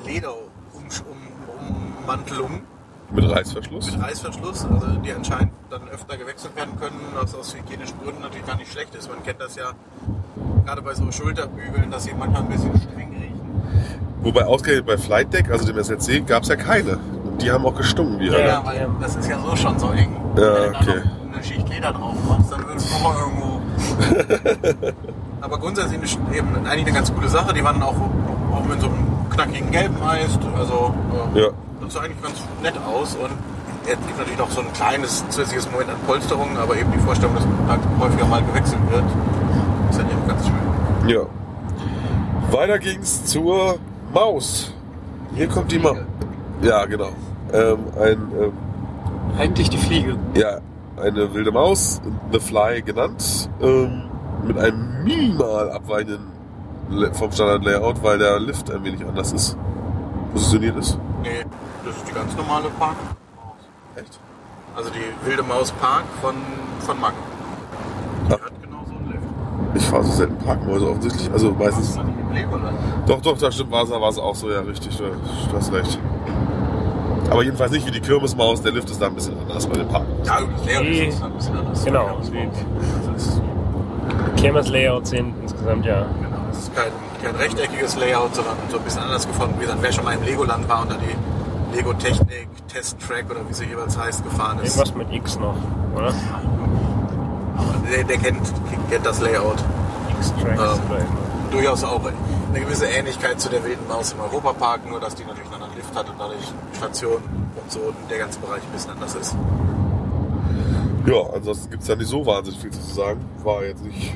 Lederummantelungen mit Reißverschluss. mit Reißverschluss, also die anscheinend dann öfter gewechselt werden können, was aus hygienischen Gründen natürlich gar nicht schlecht ist. Man kennt das ja gerade bei so Schulterbügeln, dass sie manchmal ein bisschen streng riechen. Wobei ausgerechnet bei Flight Deck, also dem S R C, gab es ja keine. und die haben auch gestunken wie Ja, alle. ja, weil das ist ja so schon so eng. Ja, Wenn du da okay. noch eine Schicht Leder drauf machst, dann wird es nochmal irgendwo. Aber grundsätzlich ist eben eigentlich eine ganz coole Sache. Die waren auch, auch mit so einem knackigen gelben Eis. Also äh, Ja. das sah eigentlich ganz nett aus. Und jetzt gibt natürlich noch so ein kleines zusätzliches Moment an Polsterung, aber eben die Vorstellung, dass halt häufiger mal gewechselt wird, ist dann eben ganz schön. Ja. Weiter ging's zur Maus. Hier kommt die Maus. Ja, genau. Ähm, ein, ähm, Eigentlich die Fliege. ja, eine wilde Maus, The Fly genannt, ähm, mit einem minimal abweichenden Le- vom Standard-Layout, weil der Lift ein wenig anders ist, positioniert ist. Nee, das ist die ganz normale Park. Echt? Also die wilde Maus Park von, von Mack. Die hat genau so einen Lift. Ich fahre so selten Parkmäuse offensichtlich, also meistens... Das ist nicht im Legoland. Doch, doch, da stimmt, war es war es auch so, ja, richtig, du, du hast recht. Aber jedenfalls nicht wie die Kirmesmaus, der Lift ist da ein bisschen anders bei den Park. Ja, das Layout Die- ist ein bisschen anders. Genau. Ja, das ist, Kirmes-Layouts sind insgesamt ja. genau, es ist kein, kein rechteckiges Layout, sondern so ein bisschen anders gefunden. Wie gesagt, wer schon mal im Legoland war und da die Lego Technik, Test Track oder wie sie jeweils heißt, gefahren ist, Irgendwas mit X noch, oder? der, der kennt, kennt das Layout. X-Tracks Ähm, oder irgendwas. Durchaus auch eine gewisse Ähnlichkeit zu der wilden Maus im Europapark, nur dass die natürlich einen anderen Lift hat und dadurch Station und so und der ganze Bereich ein bisschen anders ist. Ja, ansonsten gibt es da nicht so wahnsinnig viel zu sagen. War jetzt nicht.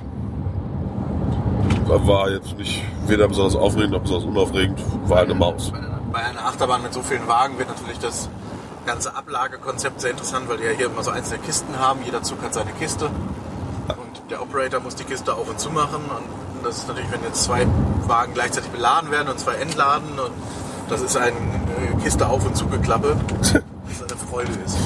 War jetzt nicht weder besonders aufregend noch besonders unaufregend. War halt eine Maus. Bei einer, bei einer Achterbahn mit so vielen Wagen wird natürlich das ganze Ablagekonzept sehr interessant, weil die ja hier immer so einzelne Kisten haben. Jeder Zug hat seine Kiste und der Operator muss die Kiste auf und zu machen. Und das ist natürlich, wenn jetzt zwei Wagen gleichzeitig beladen werden und zwei entladen und das ist eine äh, Kiste auf und zugeklappe, das eine Freude ist.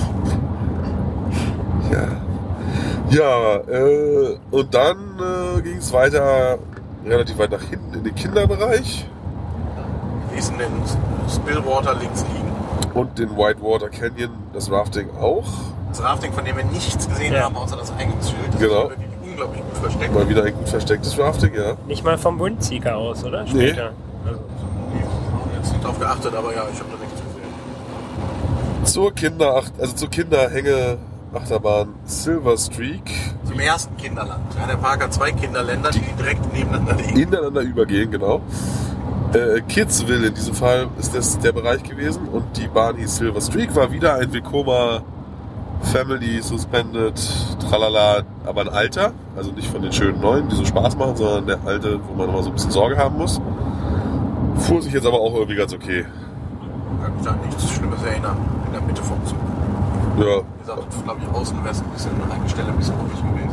Ja. Ja, äh, und dann äh, ging es weiter, relativ weit nach hinten in den Kinderbereich Wir ließen den Spillwater links liegen. und den Whitewater Canyon, das Rafting auch. Das Rafting, von dem wir nichts gesehen Ja. haben, außer das Eingangsschild. Das Genau. ist wirklich unglaublich gut versteckt. Mal wieder ein gut verstecktes Rafting, ja. Nicht mal vom Windseeker aus, oder? Nee. Später. Also, Ich habe jetzt nicht drauf geachtet, aber ja, ich habe da nichts gesehen. Zur Kinder, also zur Kinderhänge Achterbahn Silver Streak Zum ersten Kinderland. Ja, der Park hat zwei Kinderländer, die direkt nebeneinander liegen. ineinander übergehen, genau. Äh, Kidsville in diesem Fall ist das der Bereich gewesen und die Bahn hieß Silver Streak, war wieder ein Vekoma Family Suspended Tralala, aber ein alter, also nicht von den schönen neuen, die so Spaß machen, sondern der alte, wo man immer so ein bisschen Sorge haben muss. Fuhr sich jetzt aber auch irgendwie ganz okay. Ich kann mich da an nichts Schlimmes erinnern. In der Mitte vom Zug. Ja, Wie gesagt, glaube ich, außen wäre es ein bisschen an einer Stelle ein bisschen ruhig gewesen.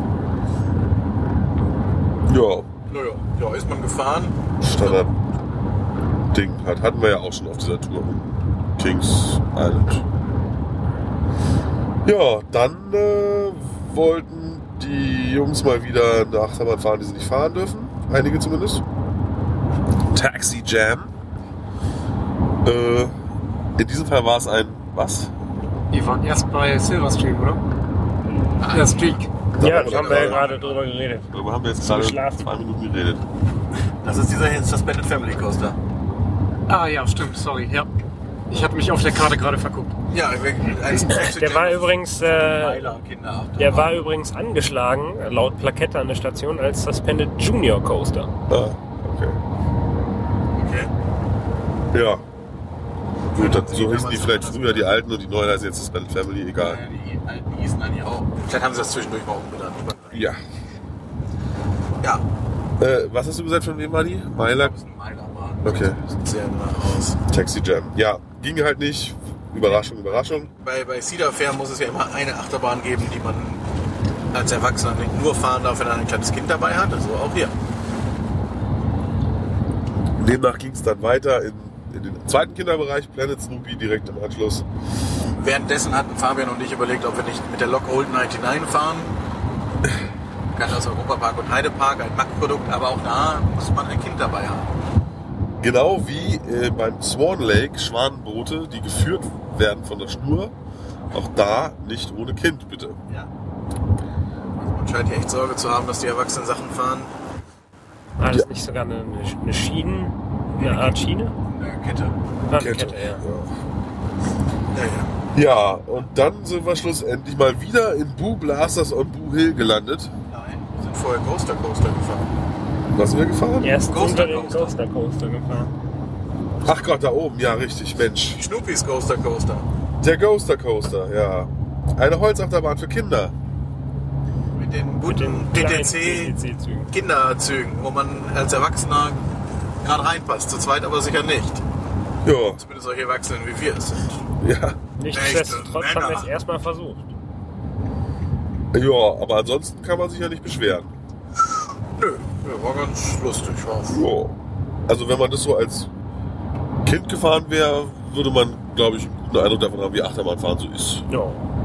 ja, Naja, ja, ist man gefahren. Standard Ding hat, hatten wir ja auch schon auf dieser Tour. Kings Island. Ja, dann äh, wollten die Jungs mal wieder eine Achterbahn fahren, die sie nicht fahren dürfen. Einige zumindest. Taxi Jam. Äh, in diesem Fall war es ein, was? Die waren erst bei Silver Stream, oder? Ja, Streak. ja, Da da haben wir ja gerade drüber geredet. Darüber haben wir jetzt gerade Geschlafen. zwei Minuten geredet. Das ist dieser Suspended Family Coaster. Ah ja, stimmt, sorry. Ja. Ich hatte mich auf der Karte gerade verguckt. Ja, ein Der war übrigens, äh, Meiler Kinder. der war übrigens angeschlagen, laut Plakette an der Station, als Suspended Junior Coaster. Ah, okay. Okay. Ja. Gut, dann, so hießen die vielleicht früher die alten und die neuen heißen jetzt Suspended Family, egal. Ja, die alten hießen eigentlich auch. Vielleicht haben sie das zwischendurch mal umbenannt. Ja. Ja, Äh, was hast du gesagt, von wem war die? Meiler? das ist ein Meiler war. Okay. Das sieht sehr nah aus. Taxi Jam. Ja, ging halt nicht. Überraschung, Überraschung. Bei, bei Cedar Fair muss es ja immer eine Achterbahn geben, die man als Erwachsener nicht nur fahren darf, wenn man ein kleines Kind dabei hat. Also auch hier. Demnach ging es dann weiter in, in den zweiten Kinderbereich, Planet Snoopy direkt im Anschluss. Währenddessen hatten Fabian und ich überlegt, ob wir nicht mit der Lok Old neunundneunzig fahren. Kann aus Europapark und Heidepark, ein Mack-Produkt, aber auch da muss man ein Kind dabei haben. Genau wie äh, beim Swan Lake Schwanenboote, die geführt werden von der Schnur. Auch da nicht ohne Kind, bitte. Ja. Also man scheint hier echt Sorge zu haben, dass die Erwachsenen Sachen fahren. War das Ja. nicht sogar eine, eine Schienen, eine Art Schiene? Eine Kette. Ah, eine Kette, ja. Ja, und dann sind wir schlussendlich mal wieder in Boo Blasters on Boo Hill gelandet. Nein, wir sind vorher Coaster Coaster gefahren. Was sind wir gefahren? Erst Coaster unter den Coaster. Coaster Coaster gefahren. Ach Gott, da oben, ja richtig, Mensch. Snoopys Coaster Coaster. Der Ghoster Coaster, ja. Eine Holzachterbahn für Kinder. Mit den Mit guten den D T kleinen C D T C-Zügen. Kinderzügen, wo man als Erwachsener gerade reinpasst. Zu zweit aber sicher nicht. Ja, Zumindest solche Erwachsenen wie wir es sind. ja. Nichtsdestotrotz Echte haben wir es Männer. erstmal versucht. Ja, aber ansonsten kann man sich ja nicht beschweren. Nö, ja, war ganz lustig. War Ja. Also wenn man das so als Kind gefahren wäre, würde man, glaube ich, einen guten Eindruck davon haben, wie Achterbahnfahren so ist. Ja.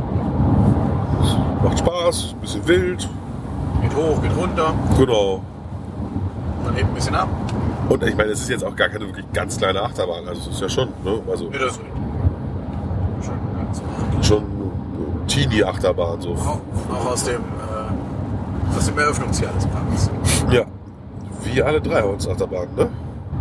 Macht Spaß, ein bisschen wild. geht hoch, geht runter, Genau. man hebt ein bisschen ab. Und ich meine, es ist jetzt auch gar keine wirklich ganz kleine Achterbahn. Also es ist ja schon, ne? Also Ja, das ist schon ganz schon Teenie-Achterbahn so. auch, auch aus dem, äh, aus dem Eröffnungsjahr des Parks. Ja. Wie alle drei Holzachterbahnen, ne?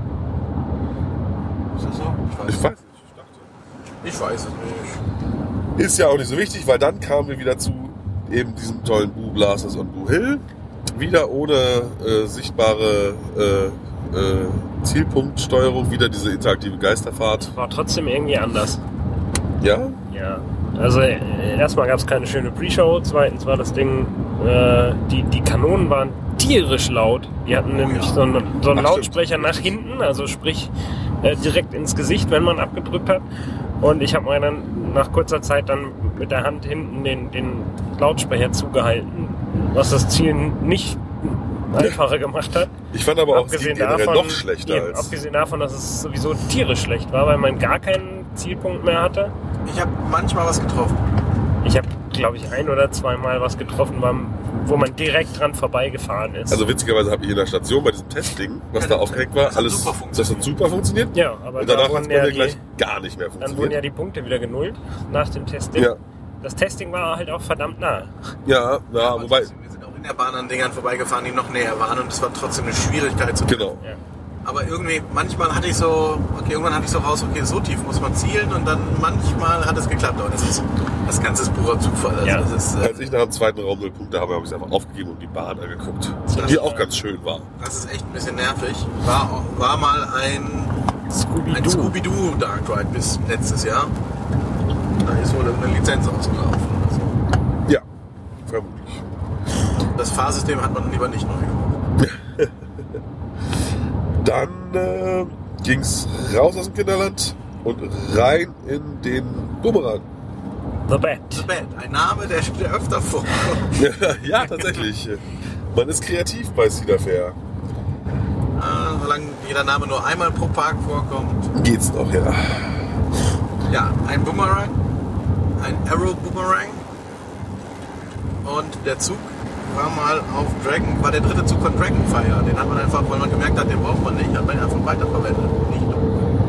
Ist das so? Ich Ich weiß, weiß nicht. Ich dachte. ich weiß es nicht. Ist ja auch nicht so wichtig, weil dann kamen wir wieder zu eben diesem tollen Boo Blasters on Boo Hill. Wieder ohne äh, sichtbare äh, äh, Zielpunktsteuerung, wieder diese interaktive Geisterfahrt. War trotzdem irgendwie anders. Ja? Ja. Also äh, erstmal gab es keine schöne Pre-Show, zweitens war das Ding, äh, die, die Kanonen waren tierisch laut. Die hatten nämlich ja. so einen, so einen Ach, Lautsprecher stimmt. nach hinten, also sprich äh, direkt ins Gesicht, wenn man abgedrückt hat. Und ich habe mir dann nach kurzer Zeit dann mit der Hand hinten den, den Lautsprecher zugehalten, was das Ziel nicht einfacher gemacht hat. Ich fand aber auch, es ging Abgesehen generell davon, noch schlechter eben, als... abgesehen davon, dass es sowieso tierisch schlecht war, weil man gar keinen Zielpunkt mehr hatte. Ich habe manchmal was getroffen. Ich habe, glaube ich, ein oder zweimal was getroffen, wo man direkt dran vorbeigefahren ist. Also witzigerweise habe ich in der Station bei diesem Testding, was Ja, da das- aufgehängt war, das hat alles, super das funktioniert. hat super funktioniert. ja, aber Und da danach hat es wurden bei ja mir die, gleich gar nicht mehr dann wurden funktioniert. ja die Punkte wieder genullt nach dem Testing. Ja, Das Testing war halt auch verdammt nah. ja, ja, Aber wobei, trotzdem, wir sind auch in der Bahn an Dingern vorbeigefahren, die noch näher waren und es war trotzdem eine Schwierigkeit zu genau. Ja. Aber irgendwie, manchmal hatte ich so, okay, irgendwann hatte ich so raus, okay, so tief muss man zielen und dann manchmal hat es geklappt. Aber das ist, das Ganze ist purer Zufall. Also Ja. das ist, äh, Als ich nach dem zweiten Raum null Punkte habe, habe ich es einfach aufgegeben und die Bahn angeguckt. Das Die ist, auch äh, ganz schön war. das ist echt ein bisschen nervig. War, auch- war mal ein, ein Scooby-Doo. Scooby-Doo Dark Ride bis letztes Jahr. Da ist wohl eine Lizenz ausgelaufen. Also Ja, vermutlich. das Fahrsystem hat man lieber nicht neu gemacht. Dann äh, ging es raus aus dem Kinderland und rein in den Bumerang. The Bat. The Bad, ein Name, der, der öfter vorkommt. Ja, tatsächlich. Man ist kreativ bei Cedar Fair. Äh, solange jeder Name nur einmal pro Park vorkommt. Geht's noch, ja. Ja, ein Boomerang, ein Arrow Boomerang und der Zug war mal auf Dragon, war der dritte Zug von Dragonfire. Den hat man einfach, weil man gemerkt hat, den braucht man nicht, hat man ihn einfach weiterverwendet. Nicht nur.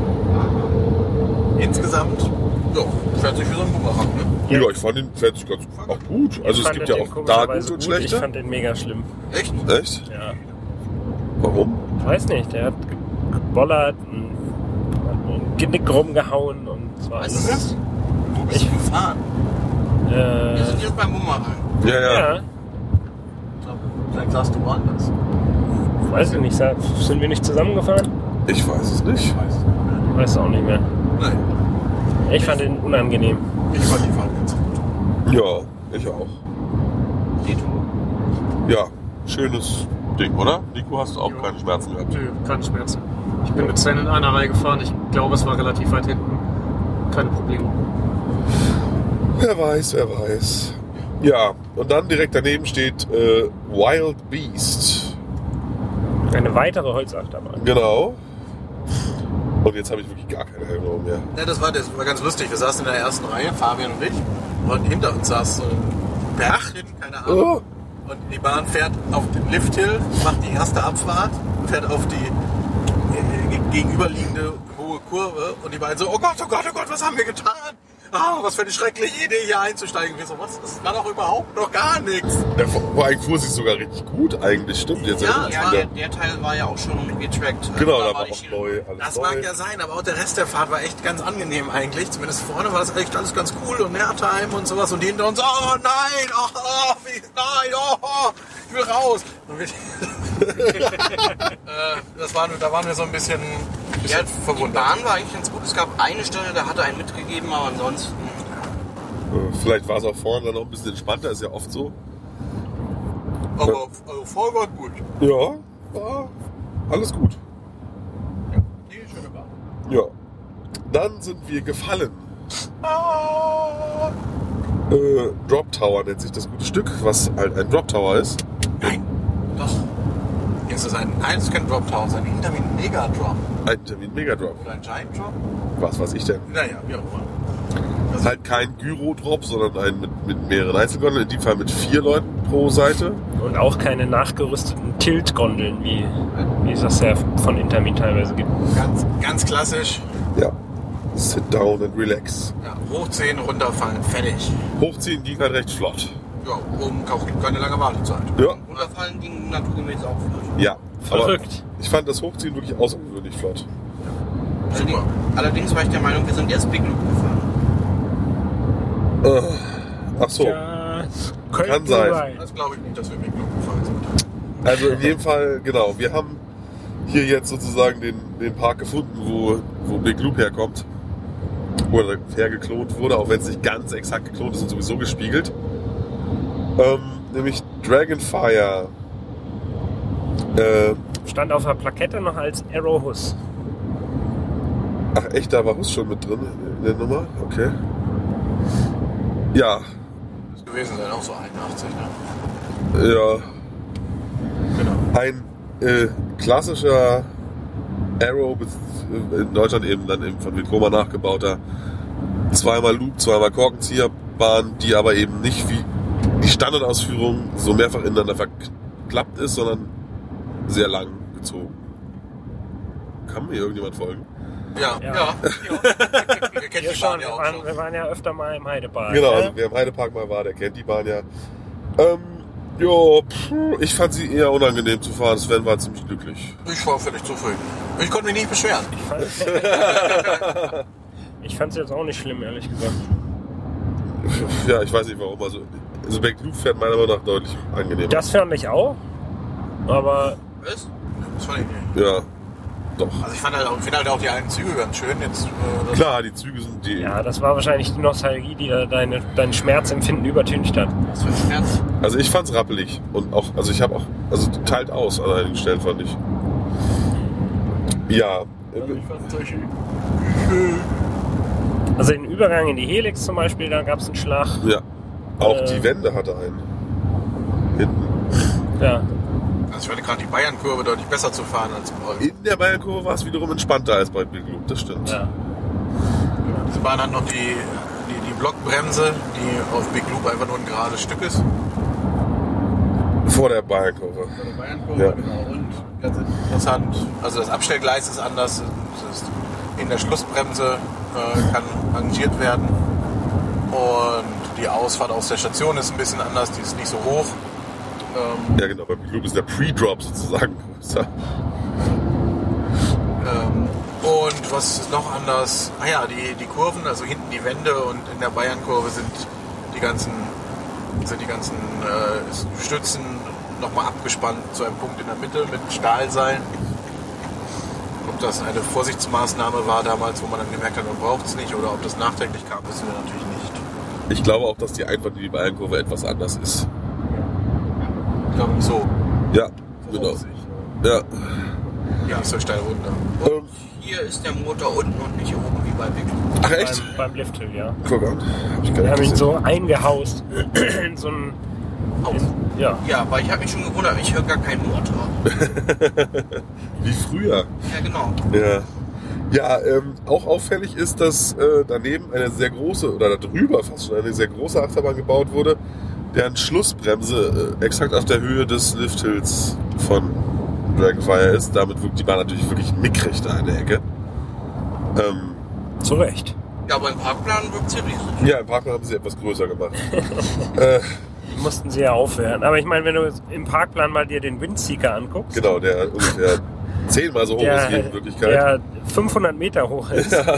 Insgesamt, ja, fährt sich wie so ein Boomerang, ne? Ja, ich fand den fährt sich ganz auch gut. Also Ich es fand gibt den ja auch da komischerweise gute und gut. Ich schlechte. fand den mega schlimm. Echt? Echt? Ja. Warum? Ich weiß nicht, der hat ge- gebollert und hat mir ein Genick rumgehauen und es war Was alles. ist das? Wo bist du gefahren? Wir Äh, sind jetzt beim Boomerang. Ja, ja. ja, Vielleicht sagst du woanders. weiß ich nicht. sa- Sind wir nicht zusammengefahren? Ich weiß es nicht. Weiß auch nicht mehr. Nein, Ich fand den unangenehm. ich fand die Fahrt ganz gut. Ja, ich auch. Ja, schönes Ding, oder? Nico, hast du auch Ja. keine Schmerzen gehabt? Nö, keine Schmerzen. Ich bin mit Sven in einer Reihe gefahren. Ich glaube, es war relativ weit hinten. Keine Probleme. Wer weiß, wer weiß. Ja, und dann direkt daneben steht äh, Wild Beast. Eine weitere Holzachterbahn. Genau. Und jetzt habe ich wirklich gar keine Erinnerung mehr. Ja, das war, das war ganz lustig. Wir saßen in der ersten Reihe, Fabian und ich. Und hinter uns saß so ein Bergchen, keine Ahnung. Oh, Und die Bahn fährt auf den Lifthill, macht die erste Abfahrt, fährt auf die äh, gegenüberliegende hohe Kurve. Und die beiden so, oh Gott, oh Gott, oh Gott, was haben wir getan? ah, was für eine schreckliche Idee, hier einzusteigen. Wir so, was? Das war doch überhaupt noch gar nichts. Ja, vor allem fuhr sie sogar richtig gut eigentlich, stimmt jetzt. Ja, jetzt ja wieder. der, der Teil war ja auch schon getrackt. Genau, Da da war die auch Schiene- neu, alles Das neu. mag ja sein, aber auch der Rest der Fahrt war echt ganz angenehm eigentlich. Zumindest vorne war das echt alles ganz cool und Nerdtime und sowas. Und die hinter uns, oh nein, oh, oh wie, nein, oh, oh, ich will raus. Und wir, äh, das war, da waren wir so ein bisschen, bisschen Ja, die verwundert. Bahn war eigentlich ganz gut. Es gab eine Stelle, da hatte einen mitgegeben, aber ansonsten. Äh, Vielleicht war es auch vorne dann noch ein bisschen entspannter, ist ja oft so. Aber also voll war gut. Ja, war alles gut. Ja, nee, schöne Bahn. Ja. Dann sind wir gefallen. Ah, Äh, Drop Tower nennt sich das gute Stück, was halt ein Drop Tower ist. nein, doch. Hier ist es ein, nein, es ist kein Drop Tower, es ist ein Intermin Mega Drop. Ein Termin Mega Drop. Oder ein Giant Drop. Was weiß ich denn? Naja, wie auch immer. Halt kein Gyro-Drop, sondern ein mit, mit mehreren Einzelgondeln, in dem Fall mit vier Leuten pro Seite. Und auch keine nachgerüsteten Tilt-Gondeln, wie, wie es das ja von Intermin teilweise gibt. Ganz, ganz klassisch. Ja. Sit down and relax. Ja, hochziehen, runterfallen, fertig. Hochziehen ging halt recht flott. Ja, oben auch keine lange Wartezeit. Ja. Runterfallen ging naturgemäß auch flott. Ja. Verrückt. Aber ich fand das Hochziehen wirklich außergewöhnlich flott. Super. Allerdings war ich der Meinung, wir sind erst Big Loop gefahren. Äh, ach so. Das Kann könnte sein. Das glaube ich nicht, dass wir Big Loop gefahren sind. Also in jedem Fall, genau. Wir haben hier jetzt sozusagen den, den Park gefunden, wo, wo Big Loop herkommt. Oder hergeklont wurde, auch wenn es nicht ganz exakt geklont ist und sowieso gespiegelt. Ähm, nämlich Dragonfire. Äh, Stand auf der Plakette noch als Arrow Hus. ach echt, da war Hus schon mit drin in der Nummer? Okay. Ja, Das gewesen sein, auch so einundachtzig, ne? ja. Genau. Ein äh, klassischer Arrow, bis- in Deutschland eben dann eben von Vekoma nachgebauter, zweimal Loop, zweimal Korkenzieherbahn, die aber eben nicht wie die Standardausführung so mehrfach ineinander verklappt ist, sondern sehr lang gezogen. Kann mir irgendjemand folgen? Ja, Ja. ja. Wir kennen Wir, die schon, Bahn ja wir, auch waren, schon. wir waren ja öfter mal im Heidepark. Genau, ne? also wer im Heidepark mal war, der kennt die Bahn ja. Ähm, jo, pff, ich fand sie eher unangenehm zu fahren. Sven war ziemlich glücklich. Ich war völlig zufrieden. Ich konnte mich nicht beschweren. Ich fand es jetzt auch nicht schlimm, ehrlich gesagt. Ja, ich weiß nicht warum. Also, also Back Loop fährt meiner Meinung nach deutlich angenehmer. Das fand ich auch. Aber Was? Das fand ich nicht. Ja, doch. Also ich fand halt auch, ich finde halt auch die alten Züge ganz schön. Jetzt, äh, das Klar, die Züge sind die. ja, das war wahrscheinlich die Nostalgie, die da deine, dein Schmerzempfinden übertüncht hat. Was für ein Schmerz? Also ich fand's rappelig und auch, also ich habe auch, also teilt aus an einigen Stellen fand ich. Ja, äh, ich fand solche Also den Übergang in die Helix zum Beispiel, da gab es einen Schlag. ja. Auch Äh. die Wände hatte einen. Hinten. Ja, Also ich fand gerade die Bayern-Kurve deutlich besser zu fahren als bei euch. In der Bayernkurve war es wiederum entspannter als bei Big Loop, das stimmt. ja. Diese Bahn hat noch die, die, die Blockbremse, die auf Big Loop einfach nur ein gerades Stück ist. Vor der Bayernkurve. Bei der Bayern-Kurve, Ja. genau. Und ganz interessant, also das Abstellgleis ist anders. Es ist in der Schlussbremse äh, kann rangiert werden. Und die Ausfahrt aus der Station ist ein bisschen anders, die ist nicht so hoch. Ähm, Ja genau, bei Big Loop ist der Pre-Drop sozusagen größer. ähm, und was ist noch anders? Ah ja, die, die Kurven, also hinten die Wände und in der Bayern-Kurve sind die ganzen, sind die ganzen äh, Stützen nochmal abgespannt zu einem Punkt in der Mitte mit Stahlseilen. Ob das eine Vorsichtsmaßnahme war damals, wo man dann gemerkt hat, man braucht es nicht, oder ob das nachträglich kam, wissen wir natürlich nicht. Ich glaube auch, dass die Einfahrt in die Bayernkurve etwas anders ist. Ich glaube so. Ja, genau. Ja. Ja, nicht so steil runter. Ähm, Hier ist der Motor unten und nicht oben wie bei Big Loop. ach echt? Beim, beim Lifthill, ja. Guck an. Hab ich gar Wir haben nicht ihn gesehen. so eingehaust in so ein, Auf. ja, Ja, weil ich habe mich schon gewundert, ich höre gar keinen Motor. Wie früher. Ja, genau. Ja. Ja, ähm, auch auffällig ist, dass äh, daneben eine sehr große, oder darüber fast schon eine sehr große Achterbahn gebaut wurde, deren Schlussbremse äh, exakt auf der Höhe des Lifthills von Dragonfire ist. Damit wirkt die Bahn natürlich wirklich mickrig da in der Ecke. Ähm, zu Recht. Ja, aber im Parkplan wirkt sie riesig. Ja, im Parkplan haben sie etwas größer gemacht. äh, Mussten sie ja aufwerten. Aber ich meine, wenn du im Parkplan mal dir den Windseeker anguckst, genau, der ungefähr zehnmal so hoch der, ist wie in Wirklichkeit. der fünfhundert Meter hoch ist. Ja,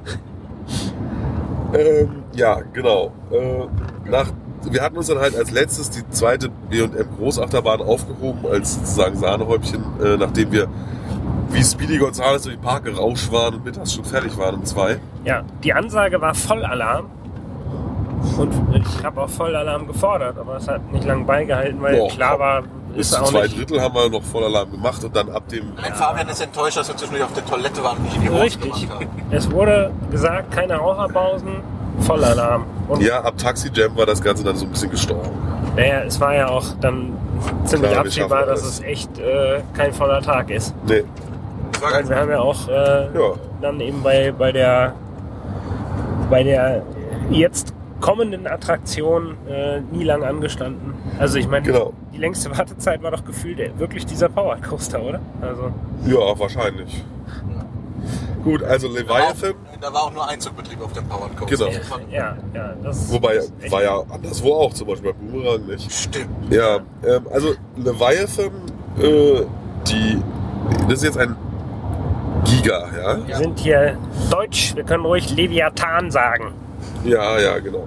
ähm, ja genau. Äh, nach, wir hatten uns dann halt als letztes die zweite B und M Großachterbahn aufgehoben, als sozusagen Sahnehäubchen, äh, nachdem wir wie Speedy Gonzales durch den Park gerauscht waren und mittags schon fertig waren um zwei. Ja, die Ansage war Vollalarm. Und ich habe auch Vollalarm gefordert, aber es hat nicht lange beigehalten, weil Boah, klar war, bis ist zu auch zwei nicht Drittel haben wir noch Vollalarm gemacht und dann ab dem... Ein Fabian ist enttäuscht, dass wir zwischendurch auf der Toilette waren und nicht in die Hose richtig. gemacht haben. Es wurde gesagt, keine Raucherpausen, Vollalarm. Und Ja, ab Taxi Jam war das Ganze dann so ein bisschen gestorben. naja, es war ja auch dann ziemlich Klar, wir absehbar, schaffen dass das. es echt äh, kein voller Tag ist. Nee, Das war Weil ganz wir haben ja auch äh, Ja. dann eben bei, bei der bei der jetzt kommenden Attraktion äh, nie lang angestanden. Also ich meine, Genau. die längste Wartezeit war doch gefühlt der- wirklich dieser Power Coaster, oder? Also ja, wahrscheinlich. Gut, also Leviathan, Da war auch nur Einzugbetrieb auf dem Powered Coaster. Genau. Das war- ja, ja, das wobei ist echt- war ja anderswo auch, zum Beispiel bei Boomerang nicht. Stimmt. Ja, ähm, also Leviathan, äh, die, das ist jetzt ein Giga, ja? Wir sind hier deutsch, wir können ruhig Leviathan sagen. Ja, ja, genau.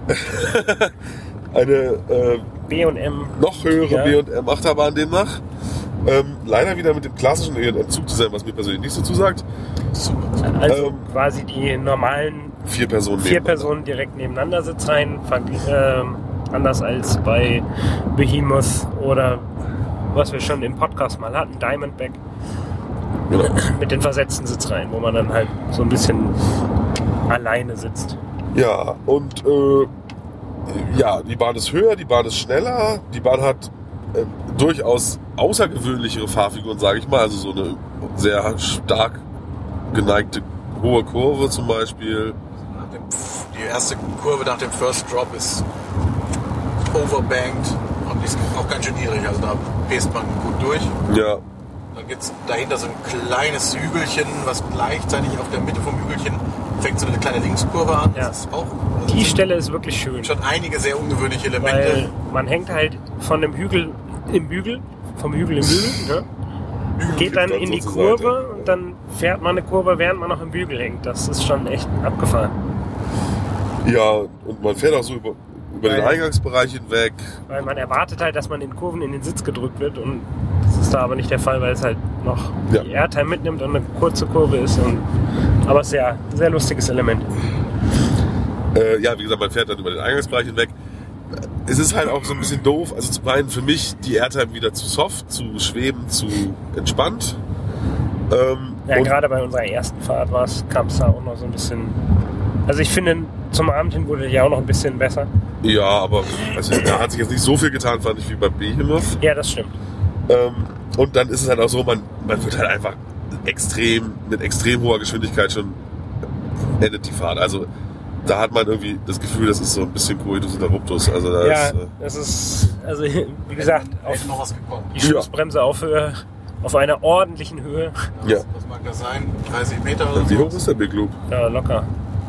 Eine äh, B und M. noch höhere Ja. B und M Achterbahn demnach. Ähm, leider wieder mit dem klassischen B und M Zugdesign, was mir persönlich nicht so zusagt. Also Ähm, quasi die normalen Vier Personen vier nebeneinander. Personen direkt nebeneinander Sitzreihen, vergl- ähm, anders als bei Behemoth oder was wir schon im Podcast mal hatten, Diamondback, Genau. mit den versetzten Sitzreihen, wo man dann halt so ein bisschen alleine sitzt. Ja, und äh, ja, die Bahn ist höher, die Bahn ist schneller, die Bahn hat äh, durchaus außergewöhnlichere Fahrfiguren, sage ich mal, also so eine sehr stark geneigte hohe Kurve zum Beispiel. Nach dem, die erste Kurve nach dem First Drop ist overbanked und ist auch ganz schön niedrig. Also da pest man gut durch. Ja, Dann gibt es dahinter so ein kleines Hügelchen, was gleichzeitig auf der Mitte vom Hügelchen fängt so eine kleine Linkskurve an. Ja. Das ist auch also Die sind Stelle ist wirklich schön, schon einige sehr ungewöhnliche Elemente. weil man hängt halt von dem Hügel im Bügel, vom Hügel im Bügel, ne? geht dann dann in die so zur Kurve Seite. und dann fährt man eine Kurve, während man noch im Bügel hängt. Das ist schon echt abgefahren. ja, und man fährt auch so über, über den Weil- Eingangsbereich hinweg. Weil man erwartet halt, dass man in Kurven in den Sitz gedrückt wird und das ist da aber nicht der Fall, weil es halt noch Ja. die Airtime mitnimmt und eine kurze Kurve ist. Und, aber es ist ja ein sehr lustiges Element. Äh, ja, wie gesagt, man fährt dann über den Eingangsbereich hinweg. Es ist halt auch so ein bisschen doof. Also zum einen für mich die Airtime wieder zu soft, zu schweben, zu entspannt. Ähm, Ja, und gerade bei unserer ersten Fahrt war es, kam es da auch noch so ein bisschen. Also ich finde, zum Abend hin wurde die auch noch ein bisschen besser. ja, aber also, da hat sich jetzt nicht so viel getan, fand ich, wie bei Behemoth. Ja, das stimmt. Ähm, und dann ist es halt auch so, man, man wird halt einfach extrem, mit extrem hoher Geschwindigkeit schon endet die Fahrt. Also da hat man irgendwie das Gefühl, das ist so ein bisschen Coitus interruptus. Also da Ja, ist, äh, das ist, also wie gesagt, auf Hätte noch was gekommen. die Schussbremse auf Höhe, auf einer ordentlichen Höhe. ja. Was, was mag das sein? dreißig Meter oder Wie so? hoch ist der Big Loop? Ja, locker.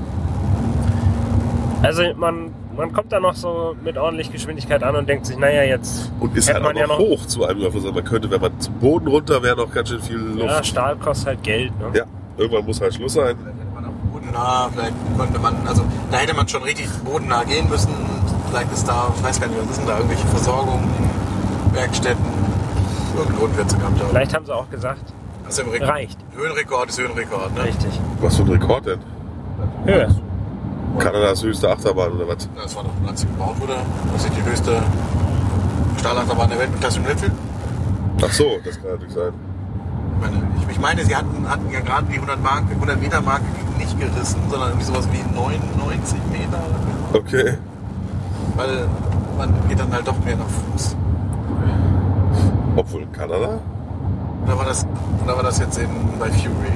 Also man, man kommt da noch so mit ordentlich Geschwindigkeit an und denkt sich, naja, jetzt Und ist hätte halt auch man noch ja noch. hoch zu einem Überfluss. Also man könnte, wenn man zum Boden runter wäre, noch ganz schön viel Luft. Ja, Stahl kostet halt Geld. Ne? Ja, irgendwann muss halt Schluss sein. Vielleicht hätte man auch bodennah, vielleicht könnte man, also da hätte man schon richtig bodennah gehen müssen. Vielleicht ist da, ich weiß gar nicht, was ist denn da, irgendwelche Versorgungen, Werkstätten, irgendeinen Grund wird es gehabt haben. Vielleicht haben sie auch gesagt, Also im Re- reicht. Höhenrekord ist Höhenrekord, ne? Richtig. Was für ein Rekord denn? Höhe. Kanadas höchste Achterbahn oder was? Das war doch, als sie gebaut wurde, das ist die höchste Stahlachterbahn der Welt mit Klasse Mittel. Ach so, das kann natürlich sein. Ich meine, ich, ich meine, sie hatten, hatten ja gerade die hundert Meter Marke nicht gerissen, sondern irgendwie sowas wie neunundneunzig Meter. Okay. Weil man geht dann halt doch mehr nach Fuß. Obwohl in Kanada? Oder war das, oder war das jetzt in, bei Fury?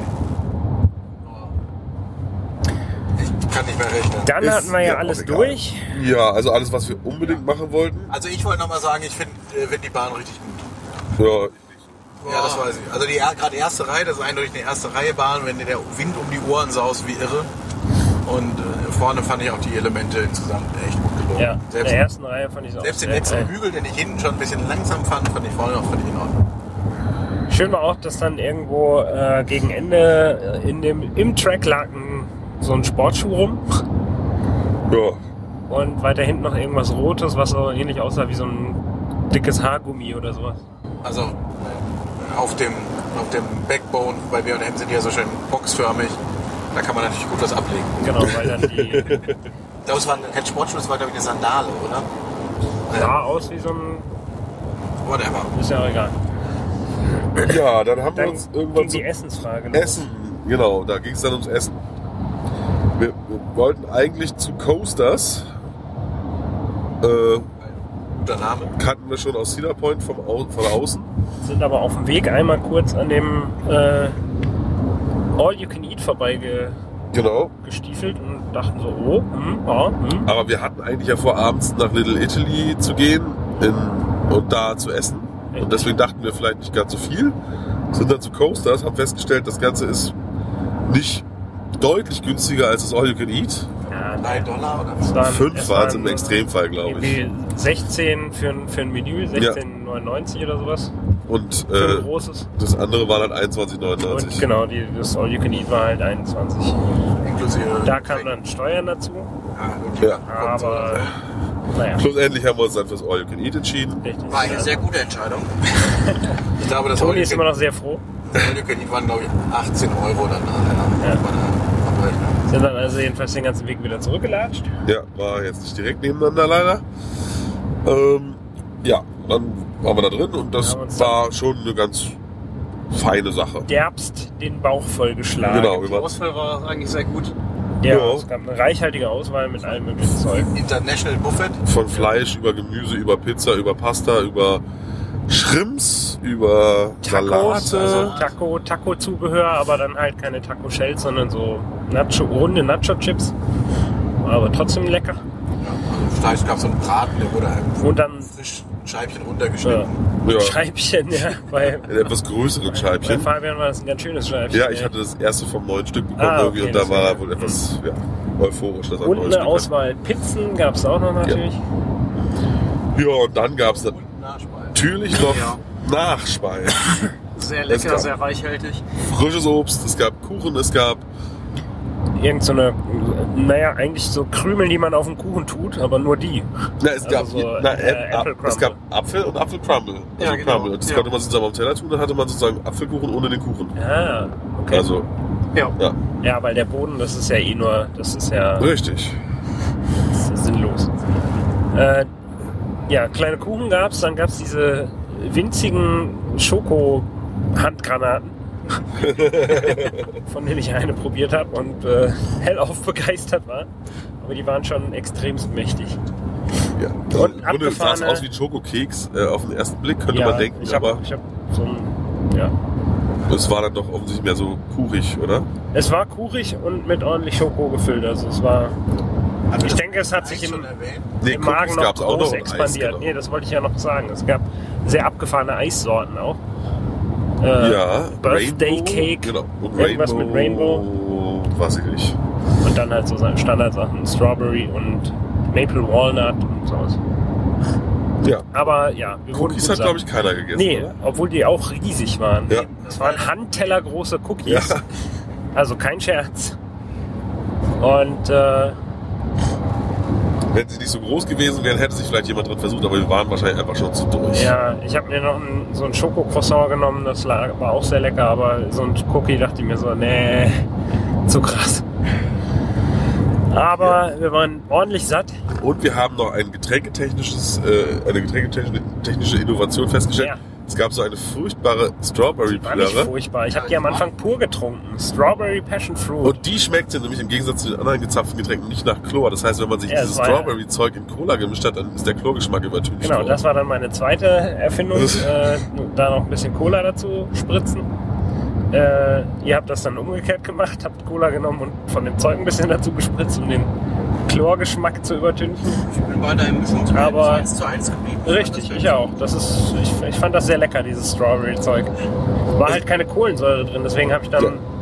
Ich kann nicht mehr rechnen. Dann Ist hatten wir ja ja auch alles egal. durch. Ja, also alles, was wir unbedingt machen wollten. Also ich wollte nochmal sagen, ich finde äh, find die Bahn richtig gut. Ja, Ja, das weiß ich. Also die er- gerade erste Reihe, das ist eindeutig eine erste Reihe Bahn, wenn dir der Wind um die Ohren saust wie irre. Und äh, vorne fand ich auch die Elemente insgesamt echt gut gelungen. Ja, in Selbst, der ersten Reihe fand ich es auch selbst den sehr letzten geil. Hügel, den ich hinten schon ein bisschen langsam fand, fand ich vorne auch völlig in Ordnung. Schön war auch, dass dann irgendwo äh, gegen Ende äh, in dem, im Track lag ein, so ein Sportschuh rum Ja. und weiter hinten noch irgendwas Rotes, was so ähnlich aussah wie so ein dickes Haargummi oder sowas. Also äh, auf dem, auf dem Backbone bei B und M sind die ja so schön boxförmig. Da kann man natürlich gut was ablegen. Genau, weil dann die Ich glaube, es war kein Sportschuh, es war glaube ich eine Sandale, oder? sah aus wie so ein... Whatever. Ist ja auch egal. Ja, dann haben wir Dann uns ging irgendwann die zu Essensfrage los. Essen. Genau, da ging es dann ums Essen. Wir, wir wollten eigentlich zu Coasters. Äh, Guter Name. kannten wir schon aus Cedar Point vom Au von außen. Sind aber auf dem Weg einmal kurz an dem äh, All You Can Eat vorbeigestiefelt Genau. und dachten so, oh, hm, ja, hm. Aber wir hatten eigentlich ja vor, abends nach Little Italy zu gehen in, und da zu essen. Und deswegen dachten wir vielleicht nicht ganz so viel. Sind dann zu Coasters, haben festgestellt, das Ganze ist nicht deutlich günstiger als das All You Can Eat. Ja, drei Dollar oder es was? waren, Fünf es waren es waren im Extremfall, glaube ich. irgendwie sechzehn für ein, für ein Menü, sechzehn neunundneunzig oder sowas. Und Für ein äh, großes. das andere war dann einundzwanzig Und neunundneunzig. genau, die, das All You Can Eat war halt einundzwanzig. Inklusive. Da kamen dann Steuern dazu, Ja, Ja. aber naja, Schlussendlich haben wir uns dann fürs All You Can Eat entschieden. richtig. War eine sehr gute Entscheidung. ich glaube, das Toni ist All immer You noch sehr froh. Can waren, glaube ich, achtzehn Euro dann nachher. Ja. Bei der Abrechnung. Sind dann also jedenfalls den ganzen Weg wieder zurückgelatscht. Ja, war jetzt nicht direkt nebeneinander leider. Ähm, ja, dann waren wir da drin und das Wir haben uns war schon eine ganz feine Sache. Derbst den Bauch vollgeschlagen. Genau, wir Die waren Auswahl war eigentlich sehr gut. Ja, Ja. es gab eine reichhaltige Auswahl mit allem möglichen Zeug. International Buffet. von Fleisch über Gemüse, über Pizza, über Pasta, über Shrimps, über Tacos, Salate. also Taco, Taco-Zubehör, aber dann halt keine Taco-Shells, sondern so Nacho, runde Nacho-Chips. Aber trotzdem lecker. Also Fleisch gab so einen Braten, der wurde einem Und dann frisch ein Scheibchen runtergeschnitten. ja, Scheibchen, ja. Bei, in etwas größeren bei Scheibchen. Fabian war das ein ganz schönes Scheibchen. Ja, ich hatte das erste vom neuen Stück bekommen Ah, irgendwie okay, und da das war war- er wohl etwas ja, euphorisch, dass er ein Und neues eine Stück hat. Auswahl Pizzen gab es auch noch natürlich. Ja, und dann gab es Und Nachspeise. natürlich noch Ja. Nachspeisen. Sehr Es lecker, gab- sehr reichhaltig. Frisches Obst, es gab Kuchen, es gab Irgend so eine, naja, eigentlich so Krümel, die man auf den Kuchen tut, aber nur die. Na, es gab, Also so, na, äh, Ä- Apple es gab Apfel und Apfelcrumble. Also Ja, genau. Crumble. Und das Ja. konnte man zusammen am Teller tun, dann hatte man sozusagen Apfelkuchen ohne den Kuchen. Ah, okay. Also, Ja. ja, Ja, weil der Boden, das ist ja eh nur, das ist ja richtig. das ist sinnlos. Äh, ja, kleine Kuchen gab's, dann gab's diese winzigen Schoko-Handgranaten, von denen ich eine probiert habe und äh, hellauf begeistert war. Aber die waren schon extremst mächtig. Ja. Also, Und im Grunde sah es abgefahrene- aus wie ein Schokokeks äh, auf den ersten Blick, könnte ja, man denken, ich habe aber hab so ein, ja. es war dann doch offensichtlich mehr so kuchig, oder? Es war kuchig und mit ordentlich Schoko gefüllt. Also es war, Habt ihr ich das denke, es hat sich Eis im, schon erwähnt? Nee, im Magen Cookies noch gab's auch groß noch und Eis, expandiert. genau. Nee, das wollte ich ja noch sagen. Es gab sehr abgefahrene Eissorten auch. Äh, Ja, Birthday Rainbow, Cake, genau. Und irgendwas mit Rainbow. Weiß ich nicht. und dann halt so Standardsachen, Strawberry und Maple Walnut und sowas. Ja, Aber ja, wir wurden Cookies gut hat, satt. glaube ich, keiner gegessen. Nee, oder? obwohl die auch riesig waren. Ja. Es waren handtellergroße Cookies. Ja. Also kein Scherz. Und äh, Wenn sie nicht so groß gewesen wären, hätte sich vielleicht jemand drin versucht, aber wir waren wahrscheinlich einfach schon zu durch. ja, ich habe mir noch ein, so ein Schoko-Croissant genommen, das lag, war auch sehr lecker, aber so ein Cookie dachte ich mir so, nee, zu krass. Aber wir waren ordentlich satt. Und wir haben noch ein getränketechnisches, äh, eine getränketechnische Innovation festgestellt. Ja. Es gab so eine furchtbare Strawberry War nicht Plörre. furchtbar. Ich habe die am Anfang pur getrunken. Strawberry Passion Fruit. Und die schmeckte nämlich im Gegensatz zu den anderen gezapften Getränken nicht nach Chlor. Das heißt, wenn man sich Ja, dieses es war ja- Strawberry-Zeug in Cola gemischt hat, dann ist der Chlorgeschmack übertüncht Genau, worden. das war dann meine zweite Erfindung. äh, da noch ein bisschen Cola dazu spritzen. Äh, ihr habt das dann umgekehrt gemacht, habt Cola genommen und von dem Zeug ein bisschen dazu gespritzt, um den Chlorgeschmack zu übertünchen. Ich bin bei deinem Mischungsverhältnis Aber- eins zu eins geblieben. Richtig, ich auch. Das ist, ich, ich fand das sehr lecker, dieses Strawberry-Zeug. War halt keine Kohlensäure drin, deswegen habe ich dann Ja.